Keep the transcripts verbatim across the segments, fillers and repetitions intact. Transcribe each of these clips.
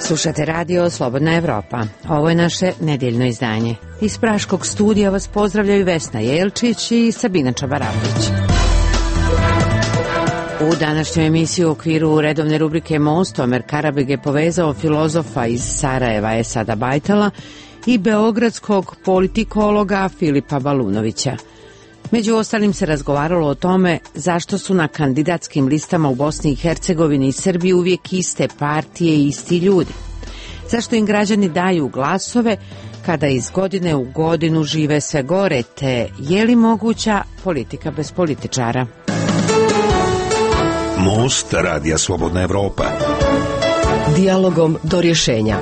Slušate radio Slobodna Evropa. Ovo je naše nedjeljno izdanje. Iz Praškog studija vas pozdravljaju Vesna Jelčić i Sabina Čabarapić. U današnjoj emisiji u okviru redovne rubrike Most Omer Karabeg je povezao filozofa iz Sarajeva Esada Bajtala i beogradskog politikologa Filipa Balunovića. Među ostalim se razgovaralo o tome zašto su na kandidatskim listama u Bosni i Hercegovini i Srbiji uvijek iste partije i isti ljudi. Zašto im građani daju glasove kada iz godine u godinu žive sve gore, te je li moguća politika bez političara? Most radija Slobodna Evropa. Dijalogom do rješenja.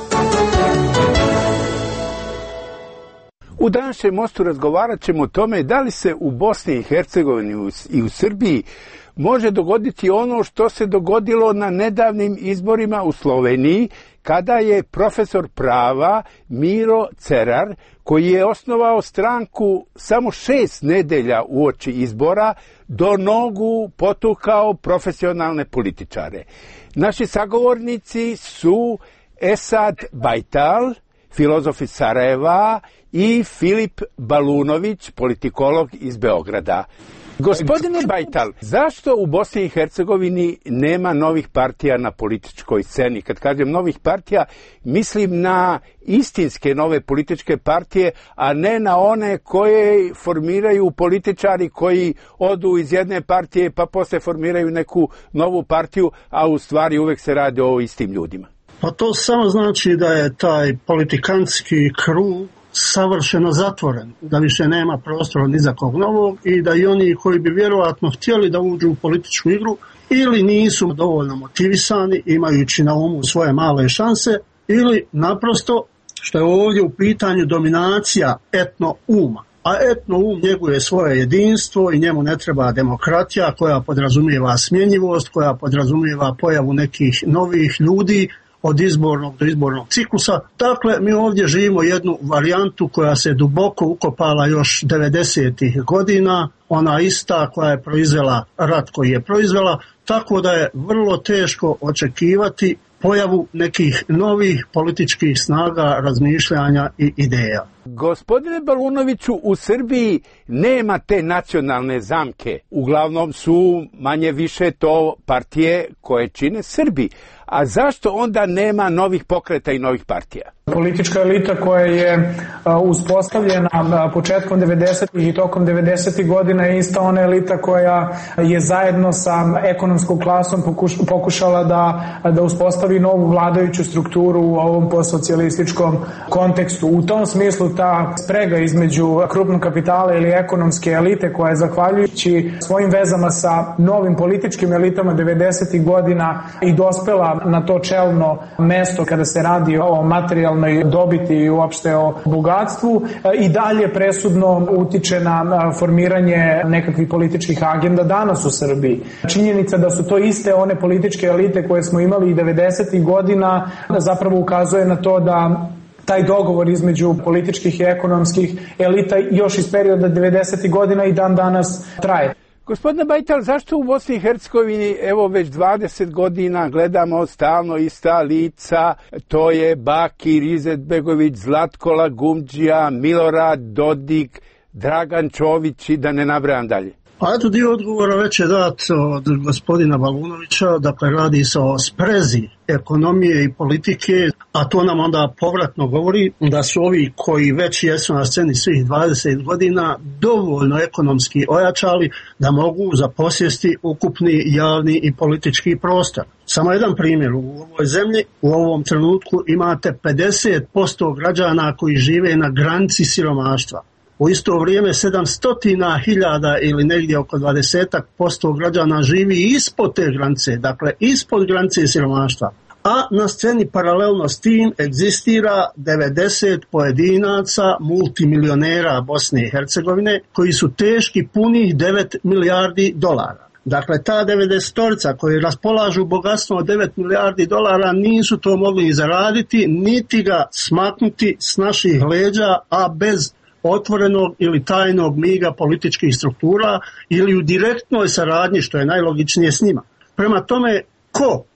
U današnjem mostu razgovarat ćemo o tome da li se u Bosni i Hercegovini i u Srbiji može dogoditi ono što se dogodilo na nedavnim izborima u Sloveniji, kada je profesor prava Miro Cerar, koji je osnovao stranku samo šest nedelja uoči izbora, do nogu potukao profesionalne političare. Naši sagovornici su Esad Bajtal, filozof iz Sarajeva, i Filip Balunović, politikolog iz Beograda. Gospodine Bajtal, zašto u Bosni i Hercegovini nema novih partija na političkoj sceni? Kad kažem novih partija, mislim na istinske nove političke partije, a ne na one koje formiraju političari koji odu iz jedne partije pa posle formiraju neku novu partiju, a u stvari uvek se radi o istim ljudima. Pa to samo znači da je taj politikantski krug savršeno zatvoren, da više nema prostora ni za kog novog i da i oni koji bi vjerojatno htjeli da uđu u političku igru ili nisu dovoljno motivisani, imajući na umu svoje male šanse, ili naprosto, što je ovdje u pitanju, dominacija etno-uma. A etno-um njeguje svoje jedinstvo i njemu ne treba demokratija koja podrazumijeva smjenjivost, koja podrazumijeva pojavu nekih novih ljudi od izbornog do izbornog ciklusa. Dakle, mi ovdje živimo jednu varijantu koja se duboko ukopala još devedesetih godina, ona ista koja je proizvela rat koji je proizvela, tako da je vrlo teško očekivati pojavu nekih novih političkih snaga, razmišljanja i ideja. Gospodine Balunoviću, u Srbiji nema te nacionalne zamke. Uglavnom su manje više to partije koje čine Srbi. A zašto onda nema novih pokreta i novih partija? Politička elita koja je uspostavljena početkom devedesetih i tokom devedesetih godina je ista ona elita koja je zajedno sa ekonomskom klasom pokušala da, da uspostavi novu vladajuću strukturu u ovom postsocijalističkom kontekstu. U tom smislu ta sprega između krupnog kapitala ili ekonomske elite koja je zahvaljujući svojim vezama sa novim političkim elitama devedesetih godina i dospela na to čelno mesto kada se radi o materijalnoj dobiti i uopšte o bogatstvu, i dalje presudno utiče na formiranje nekakvih političkih agenda danas u Srbiji. Činjenica da su to iste one političke elite koje smo imali i devedesetih godina zapravo ukazuje na to da taj dogovor između političkih i ekonomskih elita još iz perioda devedesetih godina i dan danas traje. Gospodine Bajtal, zašto u Bosni i Hercegovini evo već dvadeset godina gledamo stalno ista lica, to je Bakir Izetbegović, Zlatko Lagumdžija, Milorad Dodik, Dragan Čović i da ne nabrajam dalje? A eto, dio odgovora već je dat od gospodina Balunovića, dakle radi se o sprezi ekonomije i politike, a to nam onda povratno govori da su ovi koji već jesu na sceni svih dvadeset godina dovoljno ekonomski ojačali da mogu zaposjesti ukupni javni i politički prostor. Samo jedan primjer, u ovoj zemlji u ovom trenutku imate pedeset posto građana koji žive na granici siromaštva. U isto vrijeme sedamsto hiljada ili negdje oko dvadeset posto građana živi ispod te granice, dakle ispod granice siromaštva. A na sceni paralelno s tim egzistira devedeset pojedinaca multimilionera Bosne i Hercegovine koji su teški punih devet milijardi dolara. Dakle, ta devedesetorica koji raspolažu bogatstvom od devet milijardi dolara nisu to mogli zaraditi, niti ga smaknuti s naših leđa, a bez otvorenog ili tajnog miga političkih struktura ili u direktnoj saradnji, što je najlogičnije s njima. Prema tome, ko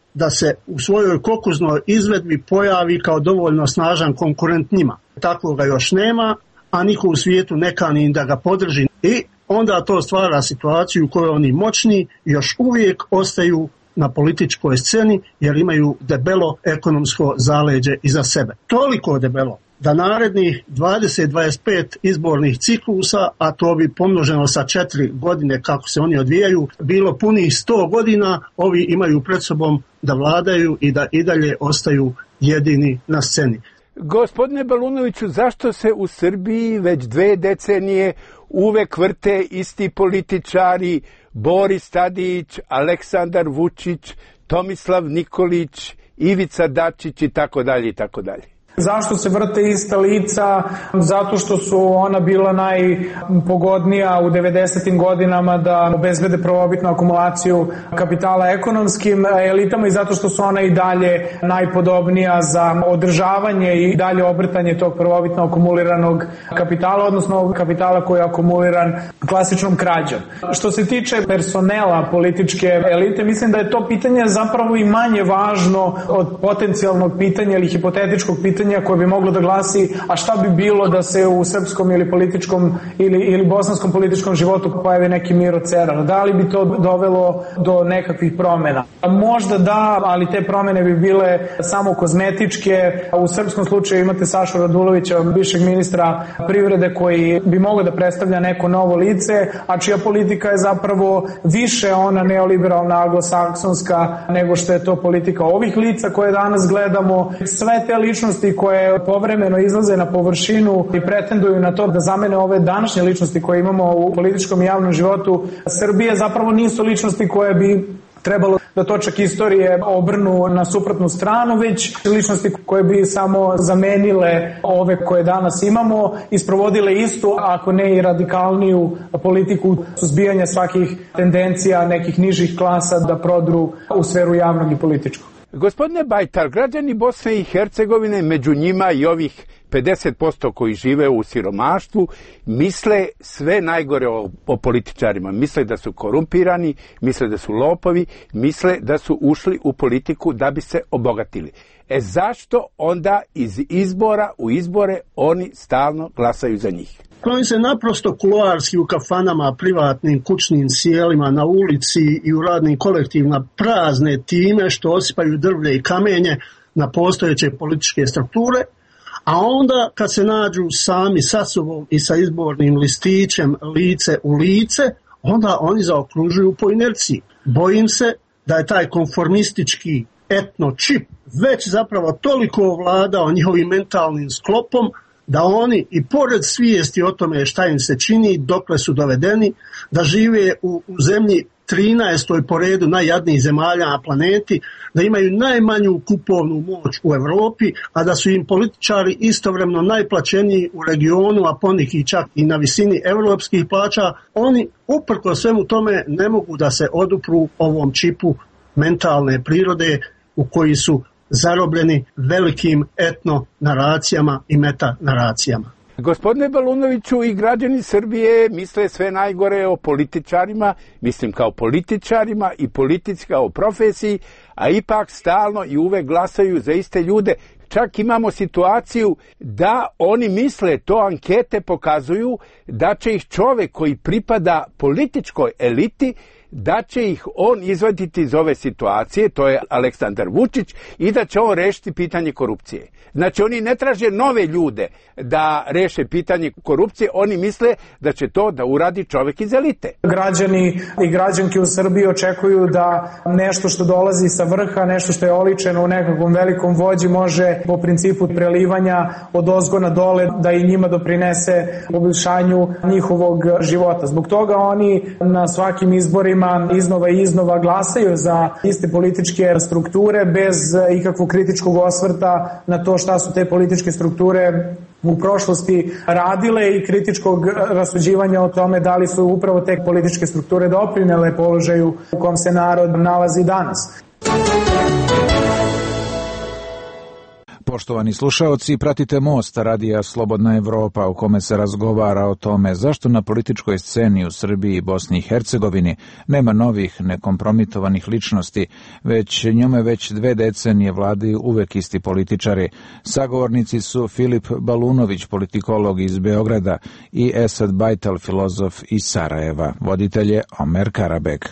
da se u svojoj kokuznoj izvedbi pojavi kao dovoljno snažan konkurent njima. Tako ga još nema, a niko u svijetu ne kani da ga podrži. I onda to stvara situaciju u kojoj oni moćni još uvijek ostaju na političkoj sceni jer imaju debelo ekonomsko zaleđe iza sebe. Toliko debelo da narednih dvadeset do dvadeset pet izbornih ciklusa, a to bi pomnoženo sa četiri godine kako se oni odvijaju, bilo punih sto godina, ovi imaju pred sobom da vladaju i da i dalje ostaju jedini na sceni. Gospodine Balunoviću, zašto se u Srbiji već dve decenije uvek vrte isti političari, Boris Tadić, Aleksandar Vučić, Tomislav Nikolić, Ivica Dačić i tako dalje i tako dalje? Zašto se vrte ista lica? Zato što su ona bila najpogodnija u devedesetim godinama da obezbede prvobitnu akumulaciju kapitala ekonomskim elitama i zato što su ona i dalje najpodobnija za održavanje i dalje obrtanje tog prvobitno akumuliranog kapitala, odnosno kapitala koji je akumuliran klasičnom krađom. Što se tiče personela političke elite, mislim da je to pitanje zapravo i manje važno od potencijalnog pitanja ili hipotetičkog pitanja koje bi moglo da glasi, a šta bi bilo da se u srpskom ili političkom ili, ili bosanskom političkom životu pojavi neki Miro Cerar? Da li bi to dovelo do nekakvih promjena? Možda da, ali te promjene bi bile samo kozmetičke. U srpskom slučaju imate Sašu Radulovića, bivšeg ministra privrede, koji bi mogao da predstavlja neko novo lice, a čija politika je zapravo više ona neoliberalna, anglosaksonska, nego što je to politika ovih lica koje danas gledamo. Sve te ličnosti koje povremeno izlaze na površinu i pretenduju na to da zamene ove današnje ličnosti koje imamo u političkom i javnom životu Srbije, zapravo nisu ličnosti koje bi trebalo da točak istorije obrnu na suprotnu stranu, već ličnosti koje bi samo zamenile ove koje danas imamo i sprovodile istu, ako ne i radikalniju politiku suzbijanja svakih tendencija nekih nižih klasa da prodru u sferu javnog i političkog. Gospodine Bajtar, građani Bosne i Hercegovine, među njima i ovih pedeset posto koji žive u siromaštvu, misle sve najgore o, o političarima. Misle da su korumpirani, misle da su lopovi, misle da su ušli u politiku da bi se obogatili. E zašto onda iz izbora u izbore oni stalno glasaju za njih? Oni se naprosto kuloarski u kafanama, privatnim kućnim sjelima, na ulici i u radnim kolektivima prazne time što osipaju drvlje i kamenje na postojeće političke strukture, a onda kad se nađu sami sa sobom i sa izbornim listićem lice u lice, onda oni zaokružuju po inerciji. Bojim se da je taj konformistički etno čip već zapravo toliko ovladao njihovim mentalnim sklopom da oni i pored svijesti o tome šta im se čini, dokle su dovedeni, da žive u, u zemlji trinaestoj po redu najjadnijih zemalja na planeti, da imaju najmanju kupovnu moć u Europi, a da su im političari istovremeno najplaćeniji u regionu, a poneki čak i na visini europskih plaća, oni uprko svemu tome ne mogu da se odupru ovom čipu mentalne prirode u koji su zarobljeni velikim etno naracijama i meta naracijama. Gospodine Balunoviću, i građani Srbije misle sve najgore o političarima, mislim kao političarima i politici kao profesiji, a ipak stalno i uvek glasaju za iste ljude. Čak imamo situaciju da oni misle, to ankete pokazuju, da će ih čovek koji pripada političkoj eliti, da će ih on izvaditi iz ove situacije, to je Aleksandar Vučić, i da će on rešiti pitanje korupcije. Znači, oni ne traže nove ljude da reše pitanje korupcije, oni misle da će to da uradi čovek iz elite. Građani i građanke u Srbiji očekuju da nešto što dolazi sa vrha, nešto što je oličeno u nekakvom velikom vođi, može po principu prelivanja od ozgo na dole da i njima doprinese poboljšanju njihovog života. Zbog toga oni na svakim izborima iznova i iznova glasaju za iste političke strukture bez ikakvog kritičkog osvrta na to šta su te političke strukture u prošlosti radile i kritičkog rasuđivanja o tome da li su upravo te političke strukture doprinele položaju u kom se narod nalazi danas. Poštovani slušaoci, pratite Most, radija Slobodna Evropa, u kome se razgovara o tome zašto na političkoj sceni u Srbiji i Bosni i Hercegovini nema novih nekompromitovanih ličnosti, već njome već dve decenije vladaju uvek isti političari. Sagovornici su Filip Balunović, politikolog iz Beograda, i Esad Bajtal, filozof iz Sarajeva. Voditelj je Omer Karabek.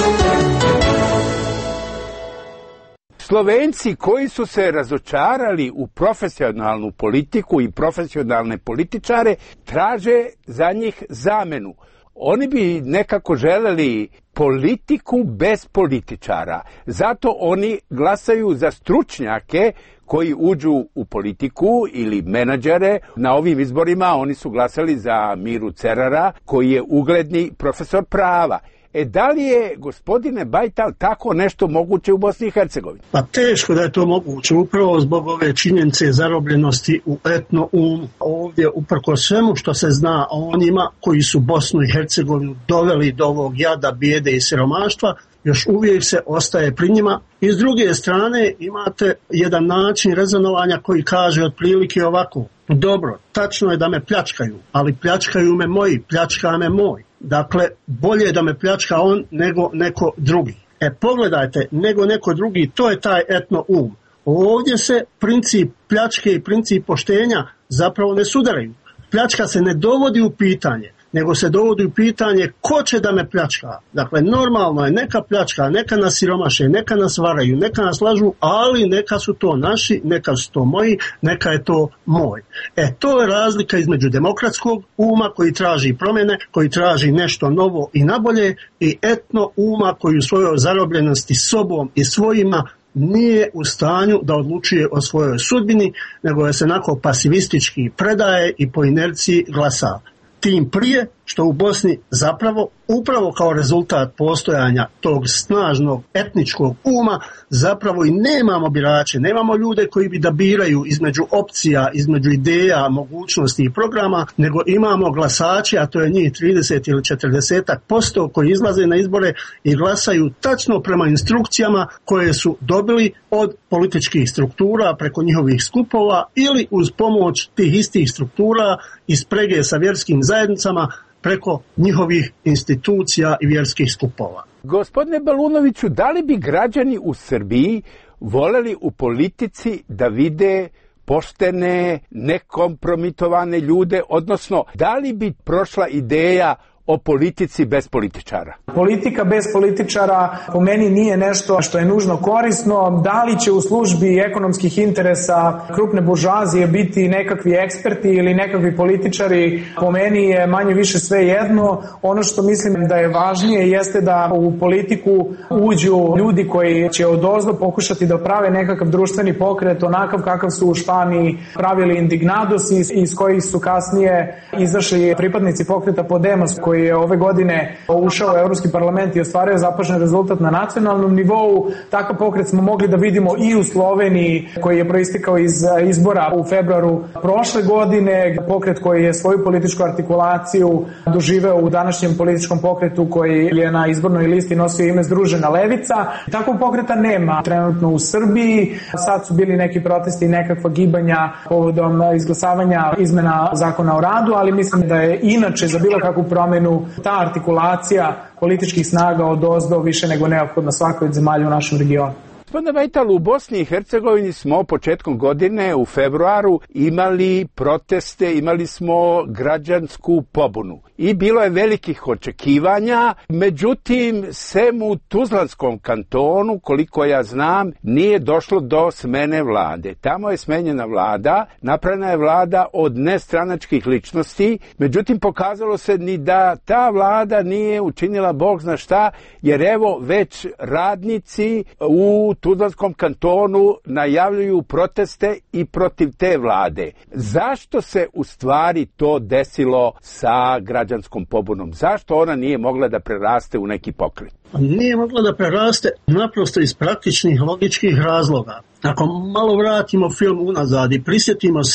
Slovenci koji su se razočarali u profesionalnu politiku i profesionalne političare traže za njih zamenu. Oni bi nekako želeli politiku bez političara. Zato oni glasaju za stručnjake koji uđu u politiku ili menadžere. Na ovim izborima oni su glasali za Miru Cerara, koji je ugledni profesor prava. E, da li je, gospodine Bajtal, tako nešto moguće u Bosni i Hercegovini? Pa teško da je to moguće, upravo zbog ove činjenice zarobljenosti u etno-umu. Ovdje, uprko svemu što se zna o onima koji su Bosnu i Hercegovinu doveli do ovog jada, bijede i siromaštva, još uvijek se ostaje pri njima. I s druge strane imate jedan način rezonovanja koji kaže otprilike ovako: dobro, tačno je da me pljačkaju, ali pljačkaju me moji, pljačka me moj. Dakle, bolje je da me pljačka on nego neko drugi. E, pogledajte, nego neko drugi, to je taj etno-um. Ovdje se princip pljačke i princip poštenja zapravo ne sudaraju. Pljačka se ne dovodi u pitanje, nego se dovodi u pitanje ko će da me pljačka. Dakle, normalno je neka pljačka, neka nas siromaše, neka nas varaju, neka nas lažu, ali neka su to naši, neka su to moji, neka je to moj. E, to je razlika između demokratskog uma koji traži promjene, koji traži nešto novo i nabolje, i etno uma koji u svojoj zarobljenosti sobom i svojima nije u stanju da odlučuje o svojoj sudbini, nego je se onako pasivistički predaje i po inerciji glasa. Tim prije što u Bosni zapravo, upravo kao rezultat postojanja tog snažnog etničkog uma, zapravo i nemamo birače, nemamo ljude koji bi da biraju između opcija, između ideja, mogućnosti i programa, nego imamo glasače, a to je njih trideset ili četrdeset posto koji izlaze na izbore i glasaju tačno prema instrukcijama koje su dobili od političkih struktura preko njihovih skupova ili uz pomoć tih istih struktura i sprege sa vjerskim zajednicama preko njihovih institucija i vjerskih skupova. Gospodine Balunoviću, da li bi građani u Srbiji voleli u politici da vide poštene, nekompromitovane ljude, odnosno da li bi prošla ideja o politici bez političara? Politika bez političara po meni nije nešto što je nužno korisno. Da li će u službi ekonomskih interesa krupne buržoazije biti nekakvi eksperti ili nekakvi političari, po meni je manje više sve jedno. Ono što mislim da je važnije jeste da u politiku uđu ljudi koji će odozdo pokušati da prave nekakav društveni pokret, onakav kakav su u Španiji pravili Indignados, iz kojih su kasnije izašli pripadnici pokreta Podemos, koji je ove godine ušao u Evropski parlament i ostvario zapažen rezultat na nacionalnom nivou. Takav pokret smo mogli da vidimo i u Sloveniji, koji je proistekao iz izbora u februaru prošle godine, pokret koji je svoju političku artikulaciju doživeo u današnjem političkom pokretu koji je na izbornoj listi nosio ime Združena levica. Takvog pokreta nema trenutno u Srbiji. Sad su bili neki protesti i nekakva gibanja povodom izglasavanja izmena zakona o radu, ali mislim da je inače za bilo kakvu promjenu ta artikulacija političkih snaga odozdo više nego neophodna svakoj od zemalja u našem regionu. Gospodine Bajtal, u Bosni i Hercegovini smo početkom godine u februaru imali proteste, imali smo građansku pobunu i bilo je velikih očekivanja, međutim sem u Tuzlanskom kantonu, koliko ja znam, nije došlo do smene vlade. Tamo je smenjena vlada, napravljena je vlada od nestranačkih ličnosti, međutim pokazalo se ni da ta vlada nije učinila bog zna šta, jer evo već radnici u Tuzlanskom kantonu najavljuju proteste i protiv te vlade. Zašto se u stvari to desilo sa građanskom pobunom? Zašto ona nije mogla da preraste u neki pokret? Nije mogla da preraste naprosto iz praktičnih logičkih razloga. Ako malo vratimo film unazad i prisjetimo se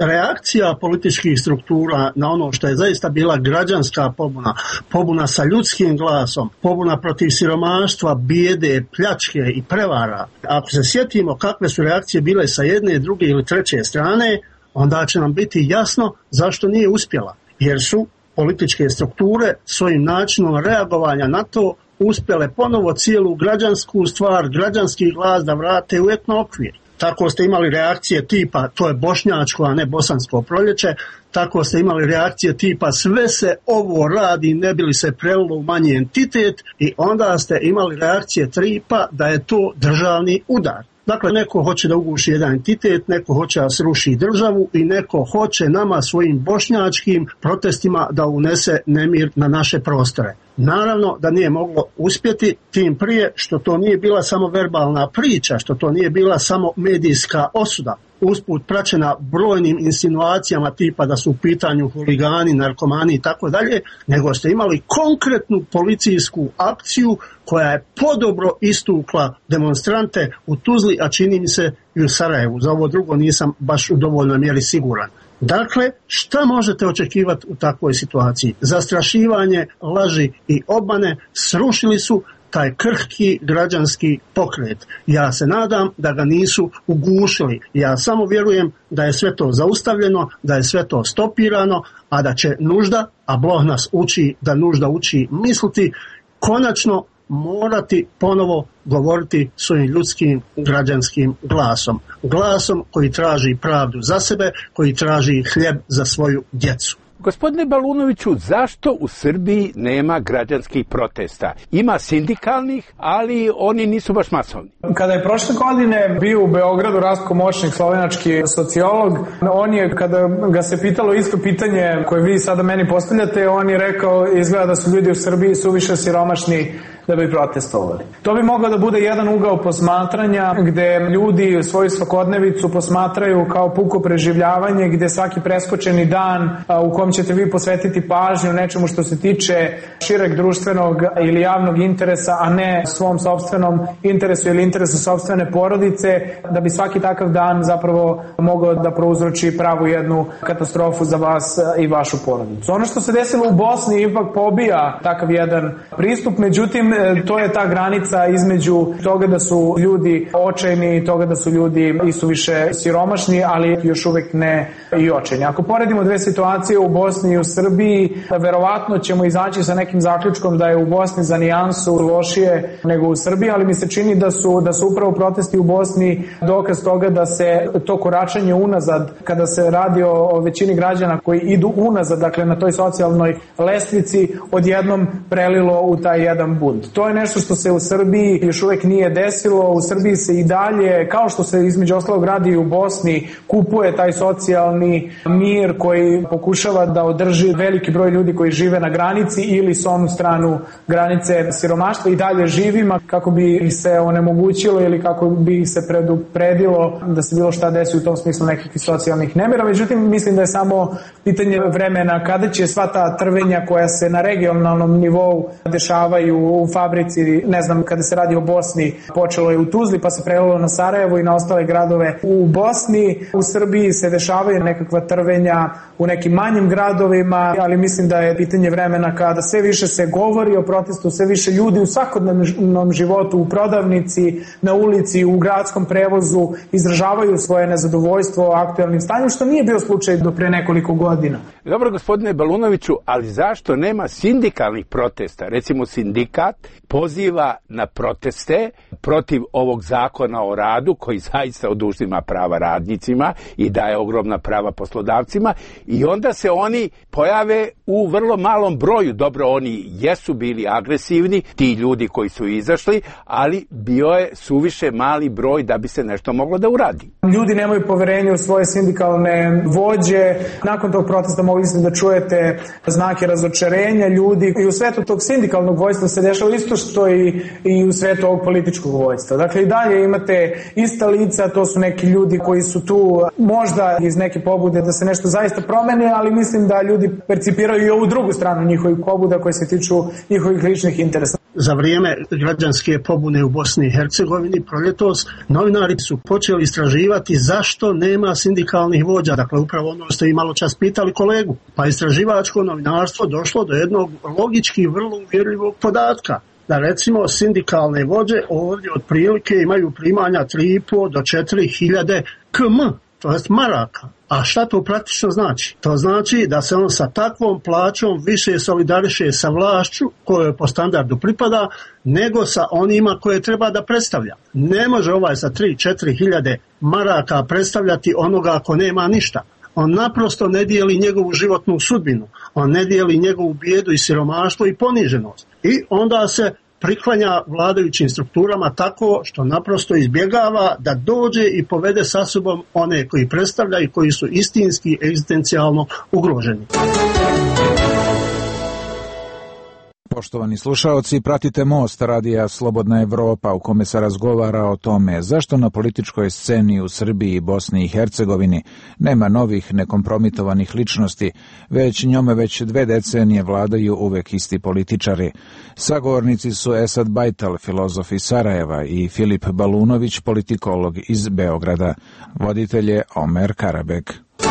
reakcija političkih struktura na ono što je zaista bila građanska pobuna, pobuna sa ljudskim glasom, pobuna protiv siromaštva, bijede, pljačke i prevara. Ako se sjetimo kakve su reakcije bile sa jedne, druge ili treće strane, onda će nam biti jasno zašto nije uspjela. Jer su političke strukture svojim načinom reagovanja na to uspjele ponovo cijelu građansku stvar, građanski glas da vrate u etno okvir. Tako ste imali reakcije tipa to je bošnjačko, a ne bosansko proljeće, tako ste imali reakcije tipa sve se ovo radi, ne bi li se prelilo u manji entitet, i onda ste imali reakcije tipa da je to državni udar. Dakle, neko hoće da uguši jedan entitet, neko hoće da sruši državu i neko hoće nama svojim bošnjačkim protestima da unese nemir na naše prostore. Naravno da nije moglo uspjeti, tim prije što to nije bila samo verbalna priča, što to nije bila samo medijska osuda, usput praćena brojnim insinuacijama tipa da su u pitanju huligani, narkomani i tako dalje, nego ste imali konkretnu policijsku akciju koja je podobro istukla demonstrante u Tuzli, a čini mi se i u Sarajevu. Za ovo drugo nisam baš u dovoljnoj mjeri siguran. Dakle, šta možete očekivati u takvoj situaciji? Zastrašivanje, laži i obmane srušili su taj krhki građanski pokret. Ja se nadam da ga nisu ugušili. Ja samo vjerujem da je sve to zaustavljeno, da je sve to stopirano, a da će nužda, a Bog nas uči da nužda uči misliti, konačno morati ponovo govoriti svojim ljudskim građanskim glasom. Glasom koji traži pravdu za sebe, koji traži hljeb za svoju djecu. Gospodine Balunoviću, zašto u Srbiji nema građanskih protesta? Ima sindikalnih, ali oni nisu baš masovni. Kada je prošle godine bio u Beogradu Rastko Močnik, slovenački sociolog, on je, kada ga se pitalo isto pitanje koje vi sada meni postavljate, on je rekao, izgleda da su ljudi u Srbiji suviše siromašni da bi protestovali. To bi mogao da bude jedan ugao posmatranja gde ljudi svoju svakodnevicu posmatraju kao puko preživljavanje, gde svaki preskočeni dan u kom ćete vi posvetiti pažnju nečemu što se tiče šireg društvenog ili javnog interesa, a ne svom sopstvenom interesu ili interesu sopstvene porodice, da bi svaki takav dan zapravo mogao da prouzroči pravu jednu katastrofu za vas i vašu porodicu. Ono što se desilo u Bosni ipak pobija takav jedan pristup, međutim to je ta granica između toga da su ljudi očajni i toga da su ljudi i su više siromašni, ali još uvek ne i očajni. Ako poredimo dve situacije u Bosni i u Srbiji, verovatno ćemo izaći sa nekim zaključkom da je u Bosni za nijansu lošije nego u Srbiji, ali mi se čini da su, da su upravo protesti u Bosni dokaz toga da se to koračanje unazad, kada se radi o, o većini građana koji idu unazad, dakle na toj socijalnoj lestvici, odjednom prelilo u taj jedan bunt. To je nešto što se u Srbiji još uvek nije desilo. U Srbiji se i dalje, kao što se između ostalog radi i u Bosni, kupuje taj socijalni mir koji pokušava da održi veliki broj ljudi koji žive na granici ili s onu stranu granice siromaštva i dalje živima, kako bi ih se onemogućilo ili kako bi ih se predupredilo da se bilo šta desi u tom smislu nekakvih socijalnih nemira. Međutim, mislim da je samo pitanje vremena kada će sva ta trvenja koja se na regionalnom nivou dešavaju u fabrici, ne znam, kada se radi o Bosni, počelo je u Tuzli pa se prelilo na Sarajevo i na ostale gradove u Bosni. U Srbiji se dešavaju nekakva trvenja u nekim manjim gradovima, ali mislim da je pitanje vremena kada sve više se govori o protestu, sve više ljudi u svakodnevnom životu, u prodavnici, na ulici, u gradskom prevozu izražavaju svoje nezadovoljstvo aktuelnim stanjem, što nije bio slučaj do pre nekoliko godina. Dobro, gospodine Balunoviću, ali zašto nema sindikalnih protesta? Recimo, sindikat poziva na proteste protiv ovog zakona o radu koji zaista oduzima prava radnicima i daje ogromna prava poslodavcima, i onda se oni pojave u vrlo malom broju. Dobro, oni jesu bili agresivni, ti ljudi koji su izašli, ali bio je suviše mali broj da bi se nešto moglo da uradi. Ljudi nemaju poverenje u svoje sindikalne vođe. Nakon tog protesta mogli ste da čujete znake razočarenja ljudi i u svetu tog sindikalnog vojstva se dešavaju isto što i, i u svetu ovog političkog vojstva. Dakle, i dalje imate ista lica, to su neki ljudi koji su tu možda iz neke pobude da se nešto zaista promeni, ali mislim da ljudi percipiraju i ovu drugu stranu njihovih pobuda koje se tiču njihovih ličnih interesa. Za vrijeme građanske pobune u Bosni i Hercegovini proljetos novinari su počeli istraživati zašto nema sindikalnih vođa. Dakle, upravo ono ste i malo čas pitali kolegu. Pa istraživačko novinarstvo došlo do jednog logički vrlo uvjerljivog podatka. Da recimo sindikalne vođe ovdje otprilike imaju primanja tri i po do četiri hiljade km, to jest maraka. A šta to praktično znači? To znači da se on sa takvom plaćom više solidariše sa vlašću kojoj po standardu pripada, nego sa onima koje treba da predstavlja. Ne može ovaj sa tri do četiri hiljade maraka predstavljati onoga ko nema ništa. On naprosto ne dijeli njegovu životnu sudbinu. On ne dijeli njegovu bijedu i siromaštvo i poniženost. I onda se priklanja vladajućim strukturama tako što naprosto izbjegava da dođe i povede sa sobom one koji predstavljaju i koji su istinski egzistencijalno ugroženi. Poštovani slušaoci, pratite Most radija Slobodna Evropa u kome se razgovara o tome zašto na političkoj sceni u Srbiji i Bosni i Hercegovini nema novih nekompromitovanih ličnosti, već njome već dve decenije vladaju uvek isti političari. Sagovornici su Esad Bajtal, filozof iz Sarajeva, i Filip Balunović, politikolog iz Beograda. Voditelj je Omer Karabek.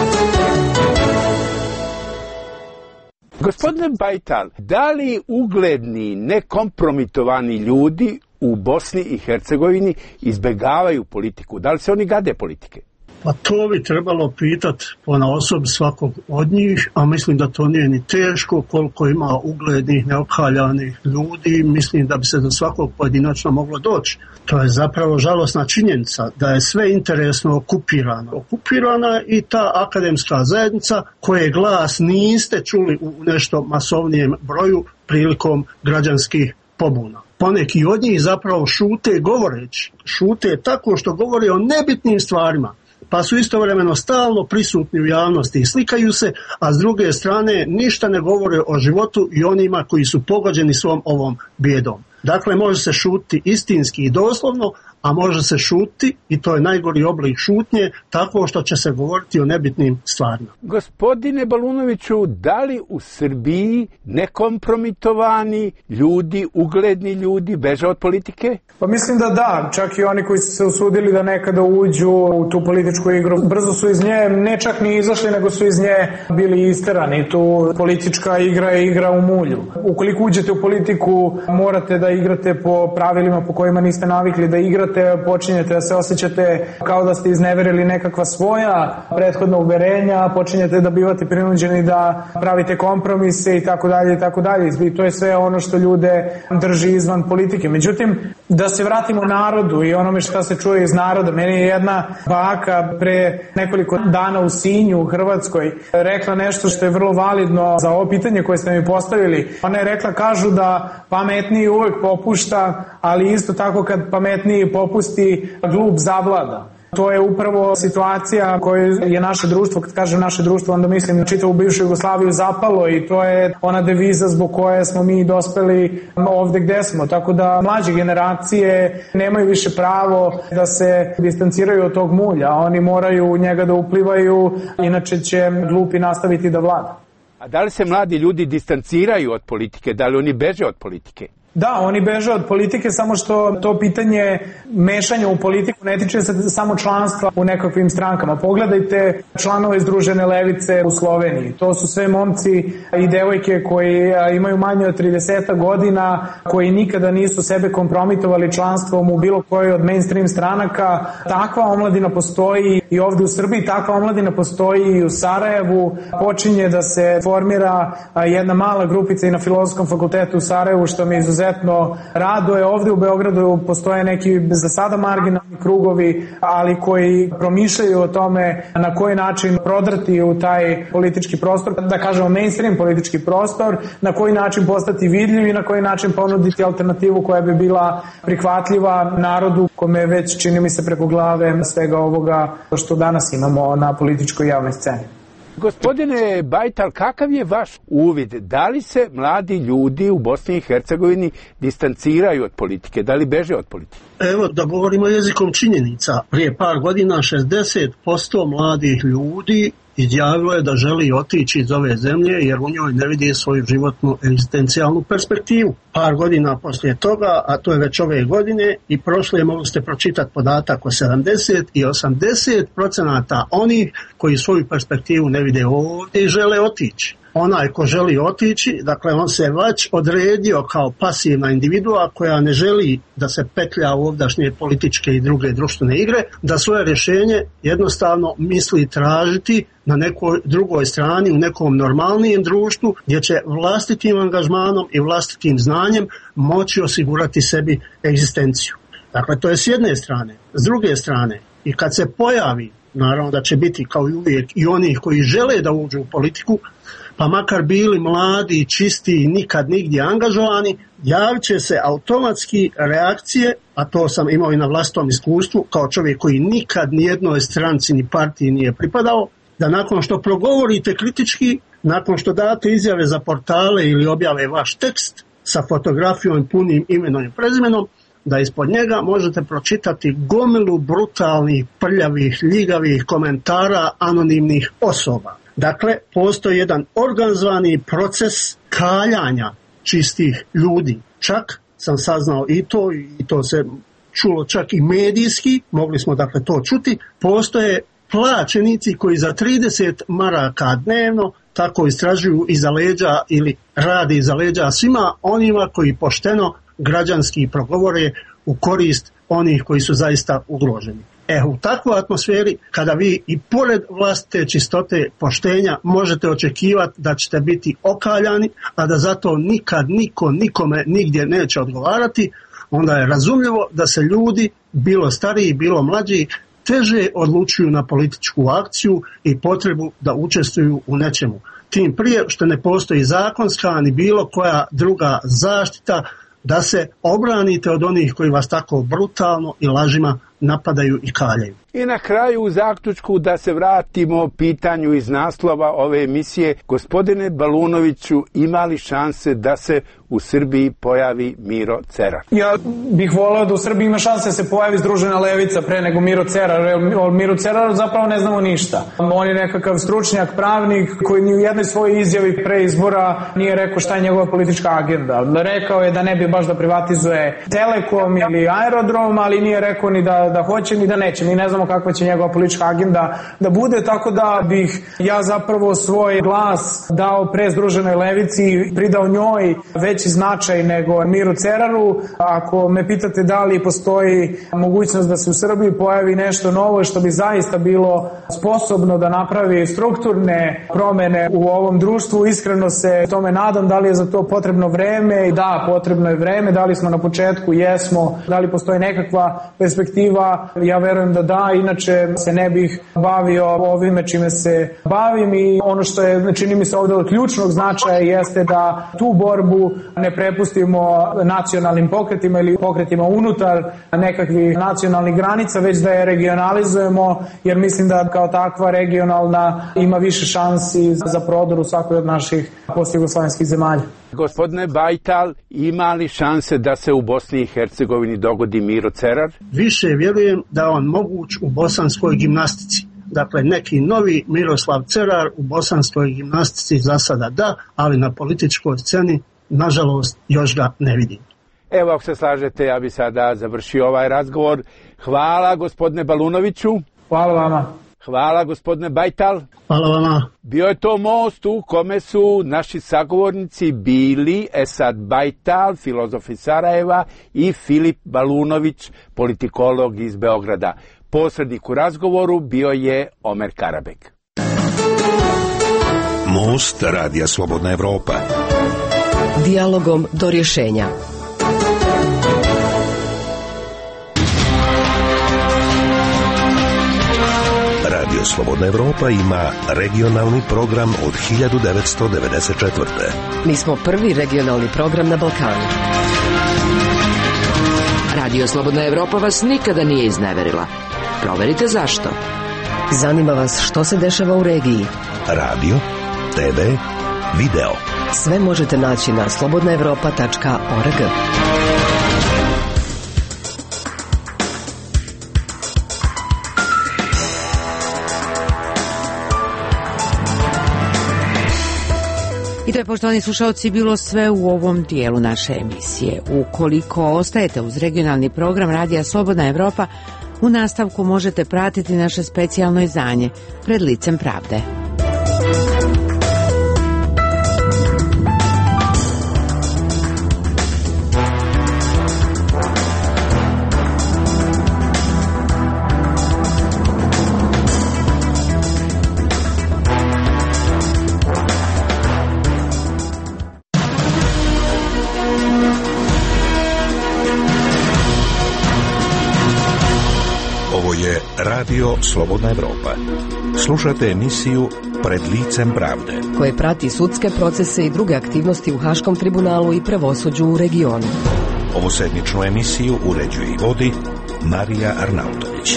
Gospodine Bajtal, da li ugledni, nekompromitovani ljudi u Bosni i Hercegovini izbjegavaju politiku? Da li se oni gade politike? Pa to bi trebalo pitati ponaosob svakog od njih, a mislim da to nije ni teško. Koliko ima uglednih, neophaljanih ljudi, mislim da bi se do svakog pojedinačno moglo doći. To je zapravo žalosna činjenica da je sve interesno okupirano. Okupirana i ta akademska zajednica koje glas niste čuli u nešto masovnijem broju prilikom građanskih pobuna. Poneki od njih zapravo šute govoreći, šute tako što govore o nebitnim stvarima, pa su istovremeno stalno prisutni u javnosti i slikaju se, a s druge strane ništa ne govore o životu i onima koji su pogođeni svom ovom bijedom. Dakle, može se šutiti istinski i doslovno, a može se šutiti, i to je najgori oblik šutnje, tako što će se govoriti o nebitnim stvarima. Gospodine Balunoviću, da li u Srbiji nekompromitovani ljudi, ugledni ljudi beže od politike? Pa mislim da da, čak i oni koji su se usudili da nekada uđu u tu političku igru, brzo su iz nje, ne čak ni izašli, nego su iz nje bili isterani. Tu politička igra je igra u mulju. Ukoliko uđete u politiku, morate da igrate po pravilima po kojima niste navikli da igrate, počinjete da se osjećate kao da ste izneverili nekakva svoja prethodna uverenja, počinjete da bivate prinuđeni da pravite kompromise i tako dalje i tako dalje. I to je sve ono što ljude drži izvan politike. Međutim, da se vratimo narodu i onome šta se čuje iz naroda. Meni je jedna baka pre nekoliko dana u Sinju u Hrvatskoj rekla nešto što je vrlo validno za ovo pitanje koje ste mi postavili. Ona je rekla, kažu da pametniji uvek popušta, ali isto tako kad pametniji popusti, glup zavlada. To je upravo situacija koju je naše društvo, kad kažem naše društvo, onda mislim na čitavu bivšu Jugoslaviju, zapalo, i to je ona deviza zbog koje smo mi dospeli ovde gde smo. Tako da mlađe generacije nemaju više pravo da se distanciraju od tog mulja, oni moraju u njega da uplivaju, inače će glupi nastaviti da vlada. A da li se mladi ljudi distanciraju od politike, da li oni beže od politike? Da, oni beže od politike, samo što to pitanje mešanja u politiku ne tiče se samo članstva u nekakvim strankama. Pogledajte članove Združene levice u Sloveniji. To su sve momci i devojke koji imaju manje od trideset godina, koji nikada nisu sebe kompromitovali članstvom u bilo kojoj od mainstream stranaka. Takva omladina postoji i ovde u Srbiji, takva omladina postoji i u Sarajevu. Počinje da se formira jedna mala grupica i na Filozofskom fakultetu u Sarajevu, što mi izuzetno raduje. Ovde u Beogradu postoje neki za sada marginalni krugovi, ali koji promišljaju o tome na koji način prodrti u taj politički prostor, da kažemo mainstream politički prostor, na koji način postati vidljiv i na koji način ponuditi alternativu koja bi bila prihvatljiva narodu kome već, čini mi se, preko glave svega ovoga što danas imamo na političkoj javnoj sceni. Gospodine Bajtal, kakav je vaš uvid? Da li se mladi ljudi u Bosni i Hercegovini distanciraju od politike? Da li beže od politike? Evo, da govorimo jezikom činjenica. Prije par godina šezdeset posto mladih ljudi izjavilo je da želi otići iz ove zemlje jer u njoj ne vidi svoju životnu egzistencijalnu perspektivu. Par godina poslije toga, a to je već ove godine i prošle, mogli ste pročitati podatak o sedamdeset i osamdeset procenata onih koji svoju perspektivu ne vide ovdje i žele otići. Onaj ko želi otići, dakle on se već odredio kao pasivna individua koja ne želi da se petlja u ovdašnje političke i druge društvene igre, da svoje rješenje jednostavno misli tražiti na nekoj drugoj strani, u nekom normalnijem društvu gdje će vlastitim angažmanom i vlastitim znanjem moći osigurati sebi egzistenciju. Dakle, to je s jedne strane. S druge strane, i kad se pojavi, naravno da će biti kao i uvijek i oni koji žele da uđu u politiku, pa makar bili mladi, čisti i nikad nigdje angažovani, javit će se automatski reakcije, a to sam imao i na vlastitom iskustvu, kao čovjek koji nikad nijednoj stranci ni partiji nije pripadao, da nakon što progovorite kritički, nakon što date izjave za portale ili objave vaš tekst sa fotografijom, punim imenom i prezimenom, da ispod njega možete pročitati gomilu brutalnih, prljavih, ljigavih komentara anonimnih osoba. Dakle, postoji jedan organizovani proces kaljanja čistih ljudi. Čak sam saznao i to, i to se čulo čak i medijski, mogli smo dakle to čuti, postoje plaćenici koji za trideset maraka dnevno tako istražuju iza leđa ili rade iza leđa svima onima koji pošteno građanski progovore u korist onih koji su zaista ugroženi. E, u takvoj atmosferi, kada vi i pored vlastite čistote poštenja možete očekivati da ćete biti okaljani, a da zato nikad niko nikome nigdje neće odgovarati, onda je razumljivo da se ljudi, bilo stariji, bilo mlađi, teže odlučuju na političku akciju i potrebu da učestvuju u nečemu. Tim prije što ne postoji zakonska ni bilo koja druga zaštita da se obranite od onih koji vas tako brutalno i lažima napadaju i kaljaju. I na kraju u zaključku da se vratimo pitanju iz naslova ove emisije. Gospodine Balunoviću, ima li šanse da se u Srbiji pojavi Miro Cerar? Ja bih voleo da u Srbiji ima šanse da se pojavi Združena levica pre nego Miro Cerar. O Miru Ceraru zapravo ne znamo ništa. On je nekakav stručnjak, pravnik koji ni u jednoj svojoj izjavi pre izbora nije rekao šta je njegova politička agenda. Rekao je da ne bi baš da privatizuje Telekom ili aerodrom, ali nije rekao ni da, da hoće ni da neće. Mi ne znamo kakva će njegova politička agenda da bude, tako da bih ja zapravo svoj glas dao pre Združenoj levici i pridao njoj veći značaj nego Miru Ceraru. Ako me pitate da li postoji mogućnost da se u Srbiji pojavi nešto novo što bi zaista bilo sposobno da napravi strukturne promene u ovom društvu, iskreno se tome nadam. Da li je za to potrebno vreme? Da, potrebno je vreme. Da li smo na početku? Jesmo. Da li postoji nekakva perspektiva? Ja verujem da da, inače se ne bih bavio ovime čime se bavim i ono što je, čini mi se ovdje od ključnog značaja jeste da tu borbu ne prepustimo nacionalnim pokretima ili pokretima unutar nekakvih nacionalnih granica, već da je regionalizujemo, jer mislim da kao takva regionalna ima više šansi za prodor u svakoj od naših postjugoslavenskih zemalja. Gospodine Bajtal, ima li šanse da se u Bosni i Hercegovini dogodi Miro Cerar? Više vjerujem da on moguć u bosanskoj gimnastici. Dakle, neki novi Miroslav Cerar u bosanskoj gimnastici za sada da, ali na političkoj sceni, nažalost, još ga ne vidim. Evo, ako se slažete, ja bi sada završio ovaj razgovor. Hvala, gospodine Balunoviću. Hvala vama. Hvala, gospodine Bajtal. Hvala vama. Bio je to most u kome su naši sagovornici bili Esad Bajtal, filozof iz Sarajeva, i Filip Balunović, politikolog iz Beograda. Posrednik u razgovoru bio je Omer Karabek. Most Radija Slobodna Evropa. Dijalogom do rješenja. Radio Slobodna Evropa ima regionalni program od hiljadu devetsto devedeset četvrte. Mi smo prvi regionalni program na Balkanu. Radio Slobodna Evropa vas nikada nije izneverila. Proverite zašto. Zanima vas što se dešava u regiji? Radio, te ve, video. Sve možete naći na slobodna evropa tačka org. I to je, poštovani slušalci, bilo sve u ovom dijelu naše emisije. Ukoliko ostajete uz regionalni program Radija Slobodna Evropa, u nastavku možete pratiti naše specijalno izdanje Pred licem pravde. Radio Slobodna Evropa. Slušate emisiju Pred licem pravde, koje prati sudske procese i druge aktivnosti u Haškom tribunalu i pravosuđu u regionu. Ovu sedmičnu emisiju uređuje i vodi Marija Arnautović.